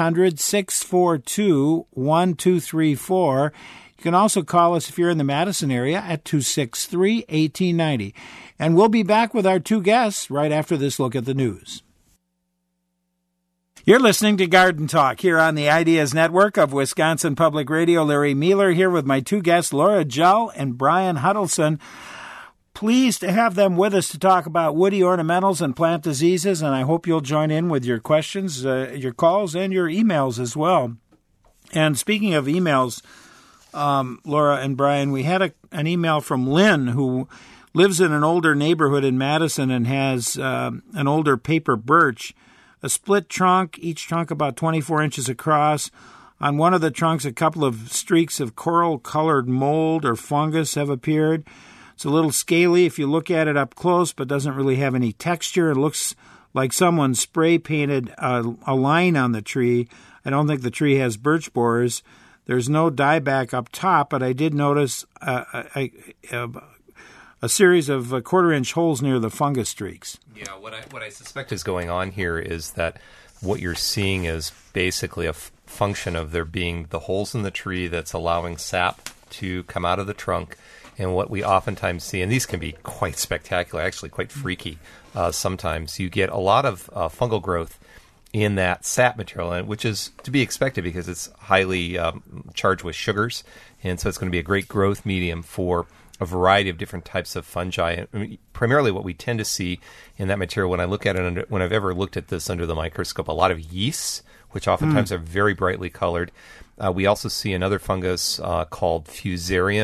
1-800-642-1234. You can also call us if you're in the Madison area at 263-1890. And we'll be back with our two guests right after this look at the news. You're listening to Garden Talk here on the Ideas Network of Wisconsin Public Radio. Larry Mueller here with my two guests, Laura Jull and Brian Huddleston. Pleased to have them with us to talk about woody ornamentals and plant diseases, and I hope you'll join in with your questions, your calls, and your emails as well. And speaking of emails, Laura and Brian, we had an email from Lynn, who lives in an older neighborhood in Madison and has an older paper birch, a split trunk, each trunk about 24 inches across. On one of the trunks, a couple of streaks of coral-colored mold or fungus have appeared. It's a little scaly if you look at it up close, but doesn't really have any texture. It looks like someone spray-painted a line on the tree. I don't think the tree has birch borers. There's no dieback up top, but I did notice a series of quarter-inch holes near the fungus streaks. Yeah, what I suspect is going on here is that what you're seeing is basically a function of there being the holes in the tree that's allowing sap to come out of the trunk. And what we oftentimes see, and these can be quite spectacular, actually quite freaky sometimes, you get a lot of fungal growth in that sap material, which is to be expected because it's highly charged with sugars, and so it's going to be a great growth medium for a variety of different types of fungi. I mean, primarily what we tend to see in that material, when I look at it, when I've ever looked at this under the microscope, a lot of yeasts, which oftentimes are very brightly colored. We also see another fungus called Fusarium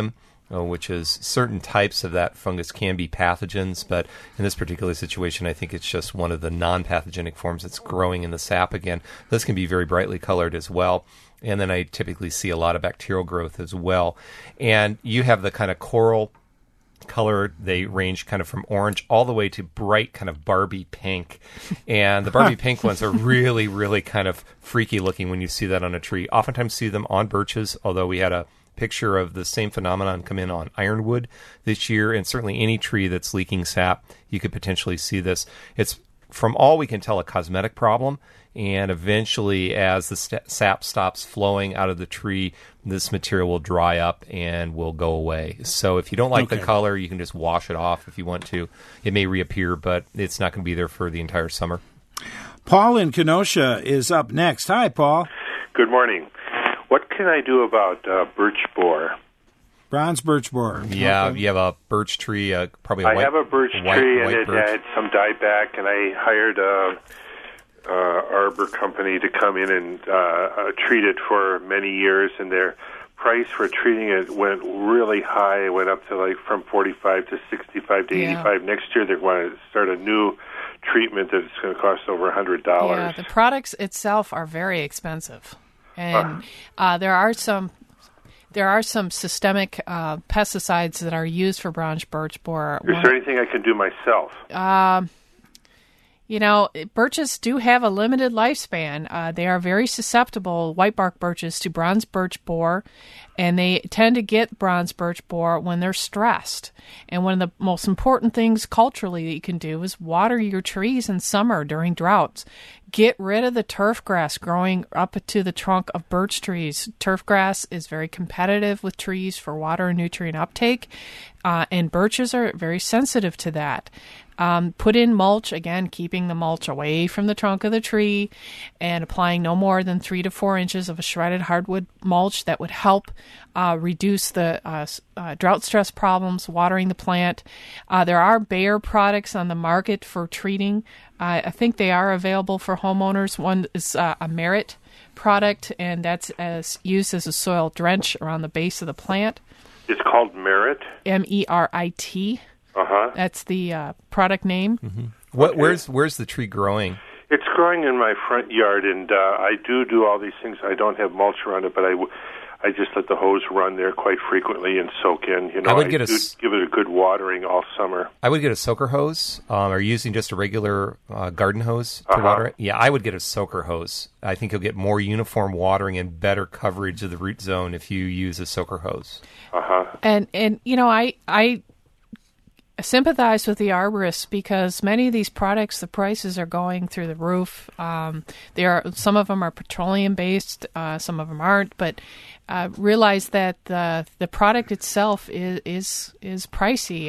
which is certain types of that fungus can be pathogens, but in this particular situation, I think it's just one of the non-pathogenic forms that's growing in the sap again. This can be very brightly colored as well. And then I typically see a lot of bacterial growth as well. And you have the kind of coral color. They range kind of from orange all the way to bright kind of Barbie pink. And the Barbie pink ones are really, really kind of freaky looking when you see that on a tree. Oftentimes see them on birches, although we had a picture of the same phenomenon come in on ironwood this year. And certainly any tree that's leaking sap, you could potentially see this. It's, from all we can tell, a cosmetic problem. And eventually, as the sap stops flowing out of the tree, this material will dry up and will go away. So if you don't like the color, you can just wash it off if you want to. It may reappear, but it's not going to be there for the entire summer. Paul in Kenosha is up next. Hi, Paul. Good morning. What can I do about birch borer? Bronze birch borer. Yeah, you have a birch tree, probably a white. I have a birch tree, and it had some dieback, and I hired a arbor company to come in and treat it for many years, and their price for treating it went really high. It went up to like from $45 to $65 to $85. Next year they're going to start a new treatment that's going to cost over $100. Yeah, the products itself are very expensive, and there are some systemic pesticides that are used for bronze birch borer. Is there anything I can do myself? You know, birches do have a limited lifespan. They are very susceptible, white bark birches, to bronze birch borer, and they tend to get bronze birch borer when they're stressed. And one of the most important things culturally that you can do is water your trees in summer during droughts. Get rid of the turf grass growing up to the trunk of birch trees. Turf grass is very competitive with trees for water and nutrient uptake, and birches are very sensitive to that. Put in mulch, again, keeping the mulch away from the trunk of the tree and applying no more than 3 to 4 inches of a shredded hardwood mulch. That would help reduce the drought stress problems, watering the plant. There are Bayer products on the market for treating. I think they are available for homeowners. One is a Merit product, and that's used as a soil drench around the base of the plant. It's called Merit? Merit. That's the product name. Mm-hmm. Where's the tree growing? It's growing in my front yard, and I do all these things. I don't have mulch around it, but I just let the hose run there quite frequently and soak in. You know, I give it a good watering all summer. I would get a soaker hose. Are you using just a regular garden hose to water it? Yeah, I would get a soaker hose. I think you'll get more uniform watering and better coverage of the root zone if you use a soaker hose. And you know, I sympathize with the arborists because many of these products, the prices are going through the roof. Some of them are petroleum based, some of them aren't, but realize that the product itself is pricey,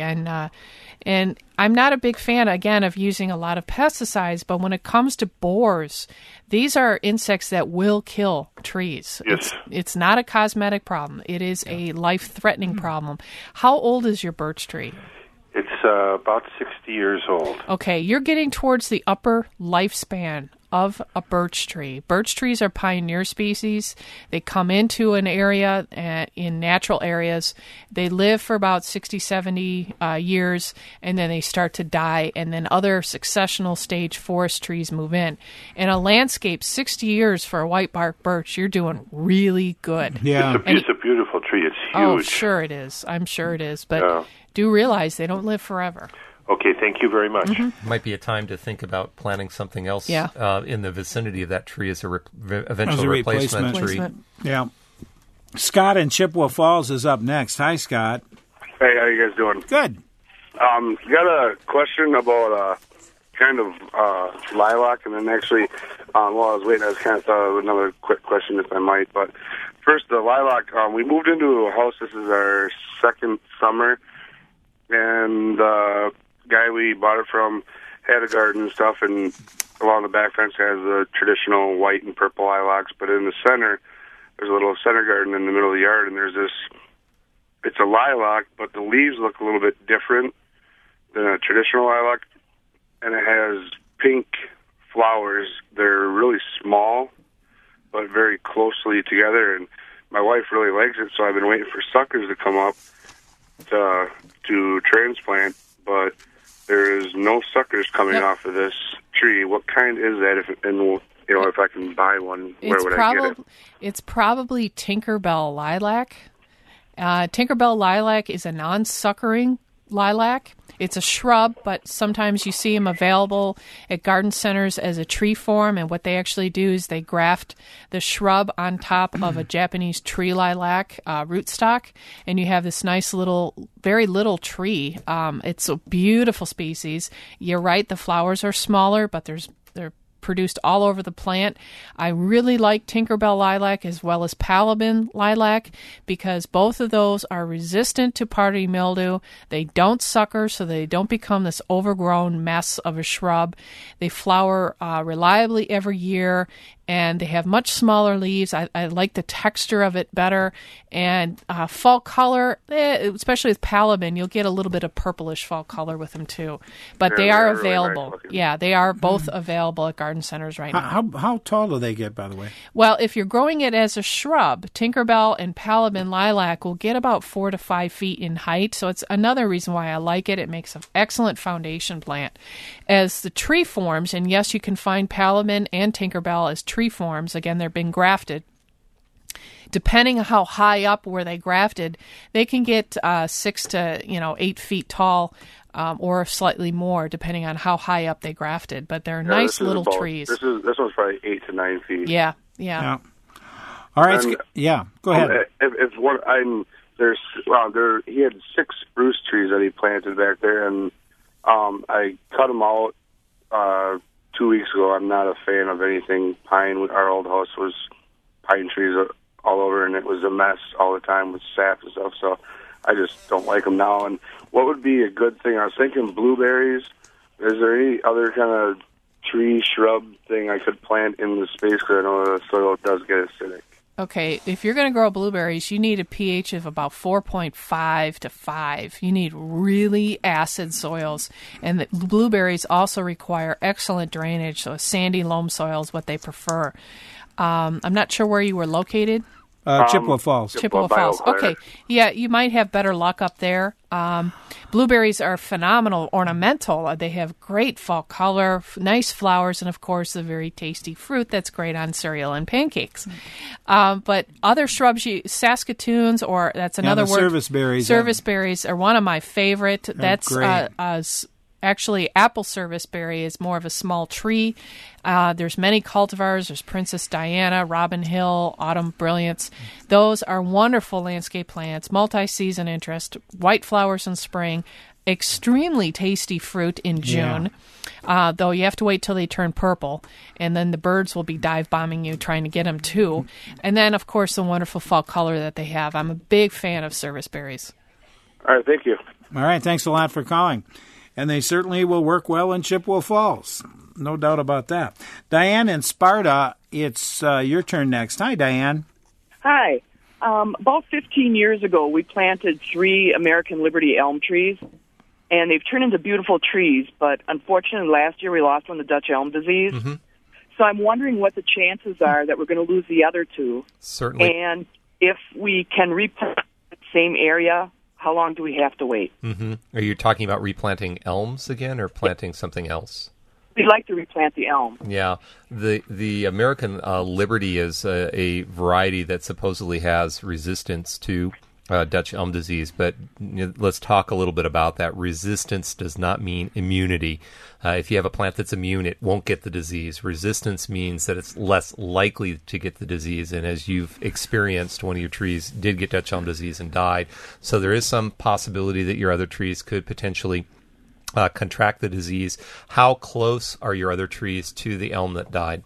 and I'm not a big fan, again, of using a lot of pesticides, but when it comes to borers, these are insects that will kill trees. Yes. It's not a cosmetic problem. It is a life-threatening problem. How old is your birch tree? It's about 60 years old. Okay, you're getting towards the upper lifespan of a birch tree. Birch trees are pioneer species. They come into an area in natural areas. They live for about 60, 70 years, and then they start to die, and then other successional stage forest trees move in. In a landscape, 60 years for a white bark birch, you're doing really good. Yeah. It's a beautiful tree. It's huge. Oh, sure it is. I'm sure it is. But do realize they don't live forever. Okay, thank you very much. Mm-hmm. Might be a time to think about planting something else in the vicinity of that tree as a eventual replacement tree. Yeah. Scott in Chippewa Falls is up next. Hi, Scott. Hey, how you guys doing? Good. Got a question about kind of lilac, and then actually, while I was waiting, I was kind of thought of another quick question, if I might. But first, the lilac. We moved into a house. This is our second summer, and the guy we bought it from had a garden and stuff, and along the back fence has the traditional white and purple lilacs, but in the center, there's a little center garden in the middle of the yard, and there's this, it's a lilac, but the leaves look a little bit different than a traditional lilac, and it has pink flowers. They're really small, but very closely together, and my wife really likes it, so I've been waiting for suckers to come up. to transplant, but there is no suckers coming off of this tree. What kind is that? If I can buy one, where would I get it? It's probably Tinkerbell lilac. Tinkerbell lilac is a non-suckering lilac. It's a shrub, but sometimes you see them available at garden centers as a tree form, and what they actually do is they graft the shrub on top of a Japanese tree lilac rootstock, and you have this nice very little tree. It's a beautiful species. You're right, the flowers are smaller, but they're produced all over the plant. I really like Tinkerbell lilac as well as Palaban lilac because both of those are resistant to powdery mildew. They don't sucker, so they don't become this overgrown mess of a shrub. They flower reliably every year, and they have much smaller leaves. I like the texture of it better. And fall color, especially with Palaban, you'll get a little bit of purplish fall color with them too. But they are available. Really nice they are both available at garden centers right now. How tall do they get, by the way? Well, if you're growing it as a shrub, Tinkerbell and Palaban lilac will get about 4 to 5 feet in height. So it's another reason why I like it. It makes an excellent foundation plant. As the tree forms, and yes, you can find Palaban and Tinkerbell as tree forms. Again, they're being grafted. Depending on how high up where they grafted, they can get 6 to 8 feet tall, or slightly more, depending on how high up they grafted. But they're nice little trees. This one's probably 8 to 9 feet. Yeah. All right. Go ahead. He had 6 spruce trees that he planted back there, and I cut them out 2 weeks ago. I'm not a fan of anything pine. Our old house was pine trees all over, and it was a mess all the time with sap and stuff, so I just don't like them now. And what would be a good thing? I was thinking blueberries. Is there any other kind of tree, shrub thing I could plant in the space? Because I know the soil does get acidic. Okay, if you're going to grow blueberries, you need a pH of about 4.5 to 5. You need really acid soils. And the blueberries also require excellent drainage, so a sandy loam soil is what they prefer. I'm not sure where you were located. Chippewa Falls. Chippewa Falls. Okay. Yeah, you might have better luck up there. Blueberries are phenomenal ornamental. They have great fall color, nice flowers, and, of course, a very tasty fruit that's great on cereal and pancakes. But other shrubs, Saskatoons, or that's another word. Service berries. Service berries are one of my favorite. That's actually, apple service berry is more of a small tree. There's many cultivars. There's Princess Diana, Robin Hill, Autumn Brilliance. Those are wonderful landscape plants, multi-season interest, white flowers in spring, extremely tasty fruit in June, though you have to wait till they turn purple, and then the birds will be dive bombing you trying to get them too. And then, of course, the wonderful fall color that they have. I'm a big fan of service berries. All right, thank you. All right, thanks a lot for calling. And they certainly will work well in Chippewa Falls. No doubt about that. Diane in Sparta, it's your turn next. Hi, Diane. Hi. About 15 years ago, we planted 3 American Liberty elm trees, and they've turned into beautiful trees. But unfortunately, last year we lost one to Dutch elm disease. Mm-hmm. So I'm wondering what the chances are that we're going to lose the other 2. Certainly. And if we can replant the same area, how long do we have to wait? Mm-hmm. Are you talking about replanting elms again or planting something else? We'd like to replant the elm. Yeah. The American Liberty is a variety that supposedly has resistance to Dutch elm disease, but let's talk a little bit about that. Resistance does not mean immunity. If you have a plant that's immune, it won't get the disease. Resistance means that it's less likely to get the disease, and as you've experienced, one of your trees did get Dutch elm disease and died. So there is some possibility that your other trees could potentially contract the disease. How close are your other trees to the elm that died?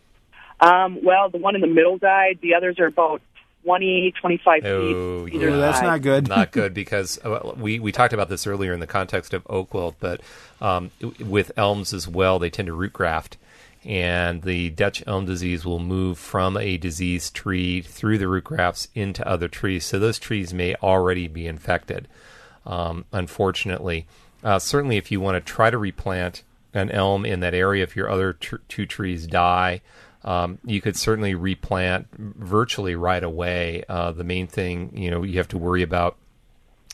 Well, the one in the middle died. The others are about 20, 25 feet. Yeah, that's not good. Not good, because we talked about this earlier in the context of oak wilt, but with elms as well, they tend to root graft. And the Dutch elm disease will move from a diseased tree through the root grafts into other trees. So those trees may already be infected, unfortunately. Certainly, if you want to try to replant an elm in that area, if your other 2 trees die, you could certainly replant virtually right away. The main thing you have to worry about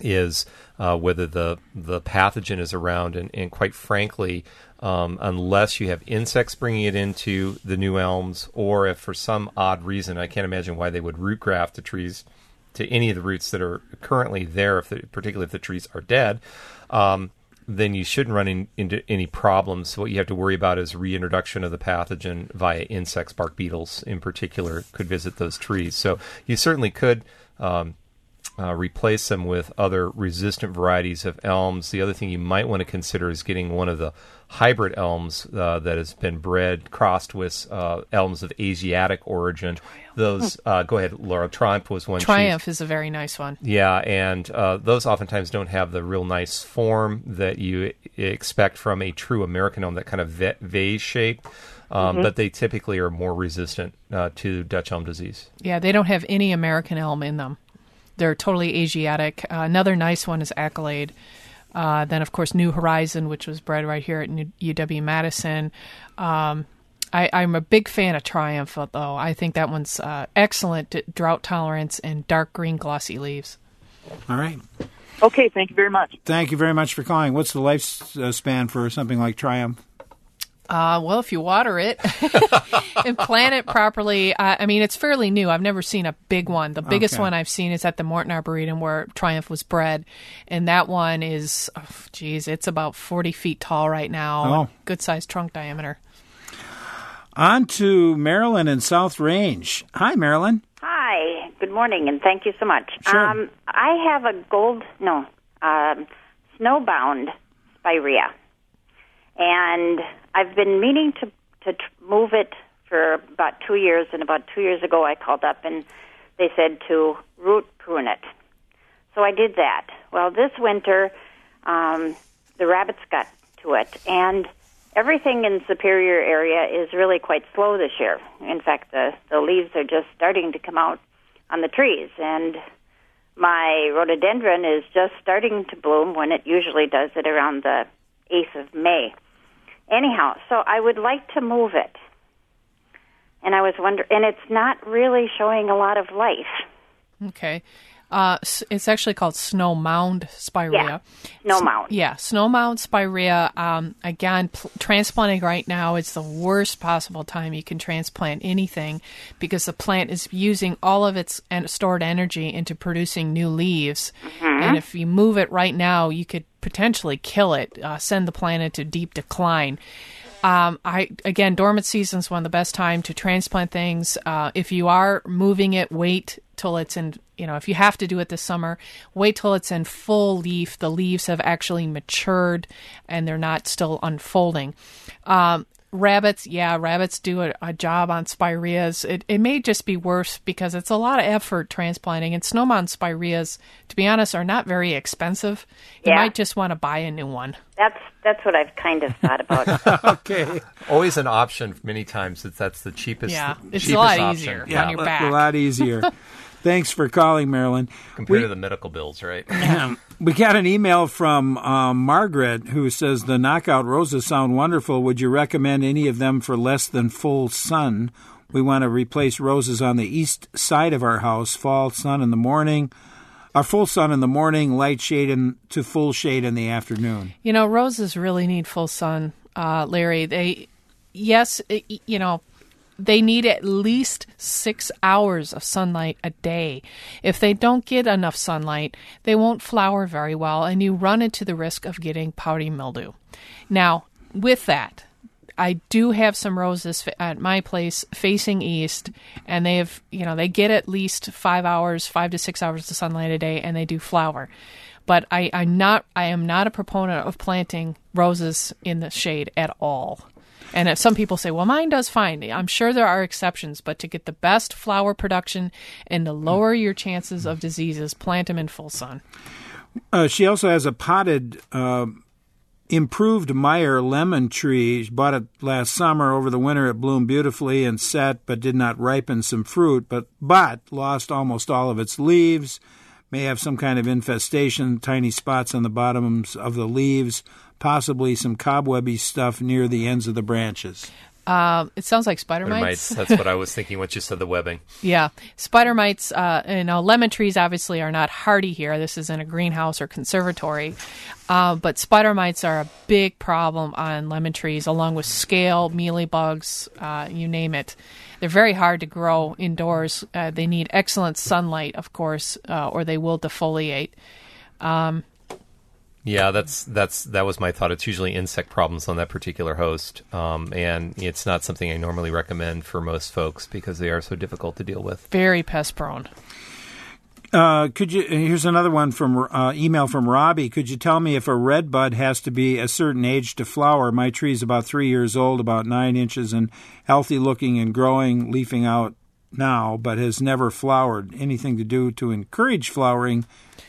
is whether the pathogen is around. And quite frankly, unless you have insects bringing it into the new elms, or if for some odd reason, I can't imagine why they would root graft the trees to any of the roots that are currently there, particularly if the trees are dead, then you shouldn't run into any problems. So what you have to worry about is reintroduction of the pathogen via insects. Bark beetles in particular could visit those trees. So you certainly could replace them with other resistant varieties of elms. The other thing you might want to consider is getting one of the hybrid elms that has been crossed with elms of Asiatic origin. Those, go ahead, Laura. Triumph was one. Triumph is a very nice one. Yeah, and those oftentimes don't have the real nice form that you expect from a true American elm, that kind of vase shape. But they typically are more resistant to Dutch elm disease. Yeah, they don't have any American elm in them. They're totally Asiatic. Another nice one is Accolade. Then, of course, New Horizon, which was bred right here at UW-Madison. I'm a big fan of Triumph, though. I think that one's excellent at drought tolerance and dark green glossy leaves. All right. Okay, thank you very much. Thank you very much for calling. What's the lifespan for something like Triumph? Well, if you water it and plant it properly, I mean, it's fairly new. I've never seen a big one. The biggest one I've seen is at the Morton Arboretum where Triumph was bred. And that one is, it's about 40 feet tall right now. Good-sized trunk diameter. On to Marilyn in South Range. Hi, Marilyn. Hi. Good morning, and thank you so much. Sure. I have a snowbound spirea. And I've been meaning to move it for about 2 years, and about 2 years ago I called up and they said to root prune it. So I did that. Well, this winter the rabbits got to it, and everything in Superior area is really quite slow this year. In fact, the leaves are just starting to come out on the trees, and my rhododendron is just starting to bloom when it usually does it around the 8th of May. Anyhow, so I would like to move it. And I was wondering, and it's not really showing a lot of life. Okay. It's actually called snow mound spirea. Yeah, snow mound. Snow mound spirea. Again, transplanting right now is the worst possible time you can transplant anything because the plant is using all of its stored energy into producing new leaves. Mm-hmm. And if you move it right now, you could potentially kill it, send the plant into deep decline. Dormant season is one of the best time to transplant things. If you are moving it, wait till it's in, if you have to do it this summer, wait till it's in full leaf. The leaves have actually matured and they're not still unfolding. Rabbits do a job on spireas. It may just be worse because it's a lot of effort transplanting, and snow mound spireas, to be honest, are not very expensive. You might just want to buy a new one. That's what I've kind of thought about. Okay. Always an option many times. That's the cheapest. Yeah, it's cheapest a lot option. easier on your back. A lot easier. Thanks for calling, Marilyn. Compared to the medical bills, right? We got an email from Margaret who says, the knockout roses sound wonderful. Would you recommend any of them for less than full sun? We want to replace roses on the east side of our house, full sun in the morning, light shade to full shade in the afternoon. Roses really need full sun, Larry. They need at least 6 hours of sunlight a day. If they don't get enough sunlight, they won't flower very well, and you run into the risk of getting powdery mildew. Now, with that, I do have some roses at my place facing east, and they have, they get at least 5 to 6 hours of sunlight a day, and they do flower. But I am not a proponent of planting roses in the shade at all. And if some people say, well, mine does fine. I'm sure there are exceptions, but to get the best flower production and to lower your chances of diseases, plant them in full sun. She also has a potted improved Meyer lemon tree. She bought it last summer. Over the winter it bloomed beautifully and set, but did not ripen some fruit, but lost almost all of its leaves. May have some kind of infestation, tiny spots on the bottoms of the leaves, possibly some cobwebby stuff near the ends of the branches. It sounds like spider mites. That's what I was thinking once you said the webbing. Yeah. Spider mites, lemon trees obviously are not hardy here. This is in a greenhouse or conservatory. But spider mites are a big problem on lemon trees, along with scale, mealybugs, you name it. They're very hard to grow indoors. They need excellent sunlight, of course, or they will defoliate. Yeah, that was my thought. It's usually insect problems on that particular host, and it's not something I normally recommend for most folks because they are so difficult to deal with. Very pest prone. Here's another one from email from Robbie. Could you tell me if a red bud has to be a certain age to flower? My tree's about 3 years old, about 9 inches, and healthy looking and growing, leafing out now, but has never flowered. Anything to do to encourage flowering?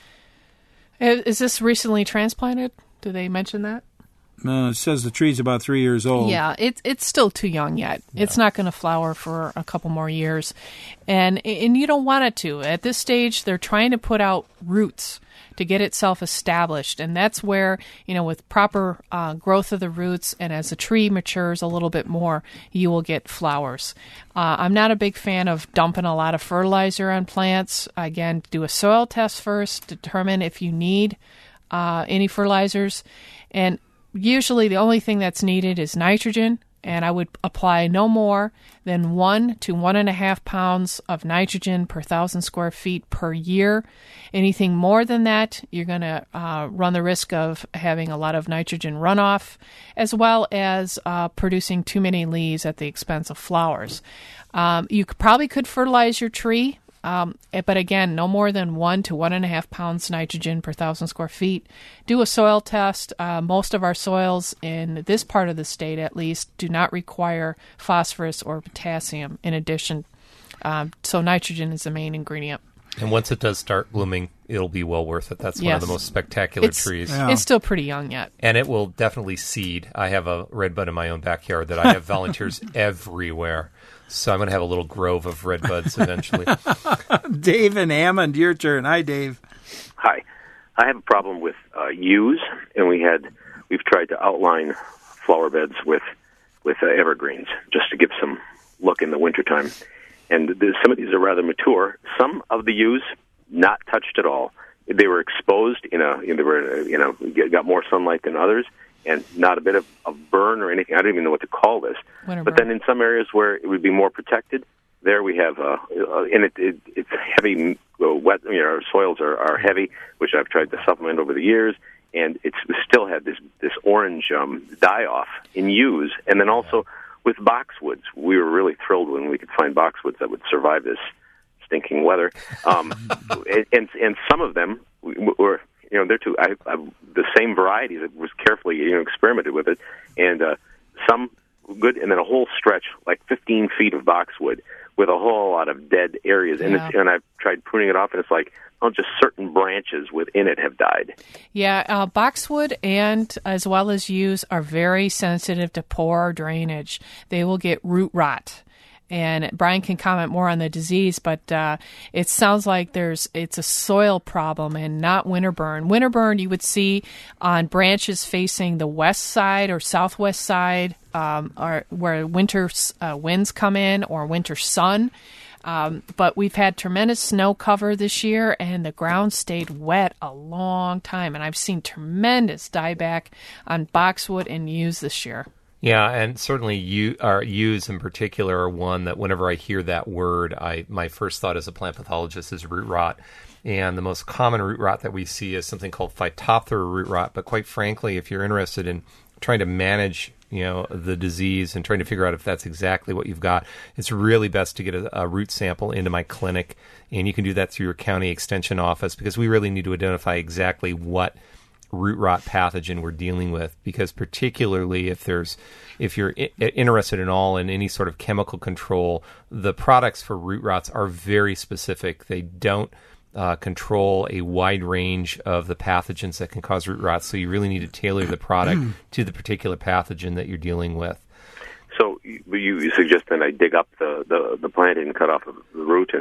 Is this recently transplanted? Do they mention that? It says the tree's about 3 years old. Yeah, it's still too young yet. Yeah. It's not going to flower for a couple more years. And you don't want it to. At this stage, they're trying to put out roots to get itself established. And that's where, with proper growth of the roots and as the tree matures a little bit more, you will get flowers. I'm not a big fan of dumping a lot of fertilizer on plants. Again, do a soil test first, determine if you need any fertilizers. And usually the only thing that's needed is nitrogen, and I would apply no more than 1 to 1.5 pounds of nitrogen per 1,000 square feet per year. Anything more than that, you're going to run the risk of having a lot of nitrogen runoff, as well as producing too many leaves at the expense of flowers. You probably could fertilize your tree, but again, no more than 1 to 1.5 pounds nitrogen per 1,000 square feet. Do a soil test. Most of our soils in this part of the state, at least, do not require phosphorus or potassium in addition. So nitrogen is the main ingredient. And once it does start blooming, it'll be well worth it. That's one of the most spectacular trees. Yeah. It's still pretty young yet. And it will definitely seed. I have a redbud in my own backyard that I have volunteers everywhere. So I'm going to have a little grove of redbuds eventually. Dave and Hammond, your turn. Hi, Dave. Hi. I have a problem with yews, and we've tried to outline flower beds with evergreens just to give some look in the wintertime. And some of these are rather mature. Some of the yews not touched at all. They were exposed got more sunlight than others, and not a bit of burn or anything. I don't even know what to call this. But then in some areas where it would be more protected, there we have, and it's heavy, wet. Our soils are heavy, which I've tried to supplement over the years, and it's still had this orange die-off in yews, and then also with boxwoods. We were really thrilled when we could find boxwoods that would survive this stinking weather, and some of them were. They're too. The same varieties. It was carefully experimented with it, and some good, and then a whole stretch like 15 feet of boxwood with a whole lot of dead areas. Yeah. And I've tried pruning it off, and it's like just certain branches within it have died. Yeah, boxwood and as well as yews are very sensitive to poor drainage. They will get root rot. And Brian can comment more on the disease, but it sounds like it's a soil problem and not winter burn. Winter burn you would see on branches facing the west side or southwest side, or where winter winds come in or winter sun. But we've had tremendous snow cover this year, and the ground stayed wet a long time. And I've seen tremendous dieback on boxwood and yews this year. Yeah, and certainly yews in particular are one that whenever I hear that word, my first thought as a plant pathologist is root rot. And the most common root rot that we see is something called Phytophthora root rot. But quite frankly, if you're interested in trying to manage the disease and trying to figure out if that's exactly what you've got, it's really best to get a root sample into my clinic. And you can do that through your county extension office, because we really need to identify exactly what root rot pathogen we're dealing with, because particularly if you're interested at all in any sort of chemical control, the products for root rots are very specific. They don't control a wide range of the pathogens that can cause root rot, so you really need to tailor the product to the particular pathogen that you're dealing with. So you suggest that I dig up the plant and cut off the root and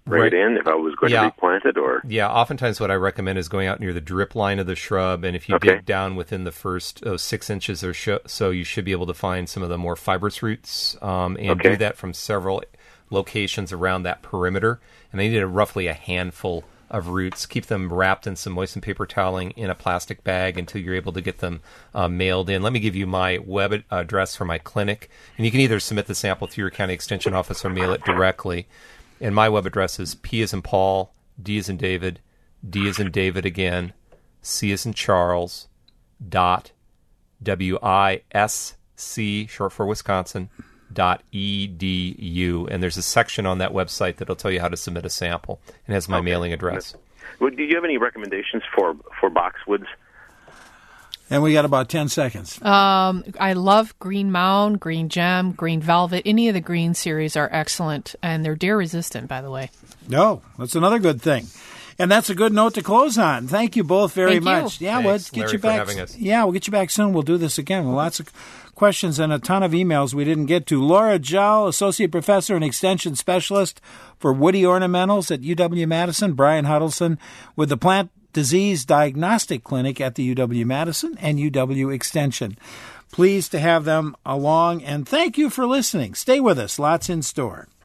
right in if I was going to replant it? Or yeah, oftentimes what I recommend is going out near the drip line of the shrub, and if you dig down within the first 6 inches or so, you should be able to find some of the more fibrous roots, and do that from several locations around that perimeter. And I needed roughly a handful of roots. Keep them wrapped in some moistened paper toweling in a plastic bag until you're able to get them mailed in. Let me give you my web address for my clinic, and you can either submit the sample through your county extension office or mail it directly. And my web address is P as in Paul, D as in David, D as in David again, C as in Charles, .WISC, short for Wisconsin, .edu, and there's a section on that website that'll tell you how to submit a sample and has my mailing address. Well, do you have any recommendations for boxwoods? And we got about 10 seconds. I love Green Mound, Green Gem, Green Velvet. Any of the green series are excellent, and they're deer resistant, by the way. No, that's another good thing. And that's a good note to close on. Thank you both very much. Yeah, we'll get you back. Yeah, we'll get you back soon. We'll do this again. Lots of questions and a ton of emails we didn't get to. Laura Gell, Associate Professor and Extension Specialist for Woody Ornamentals at UW-Madison. Brian Huddleston with the Plant Disease Diagnostic Clinic at the UW-Madison and UW Extension. Pleased to have them along, and thank you for listening. Stay with us. Lots in store.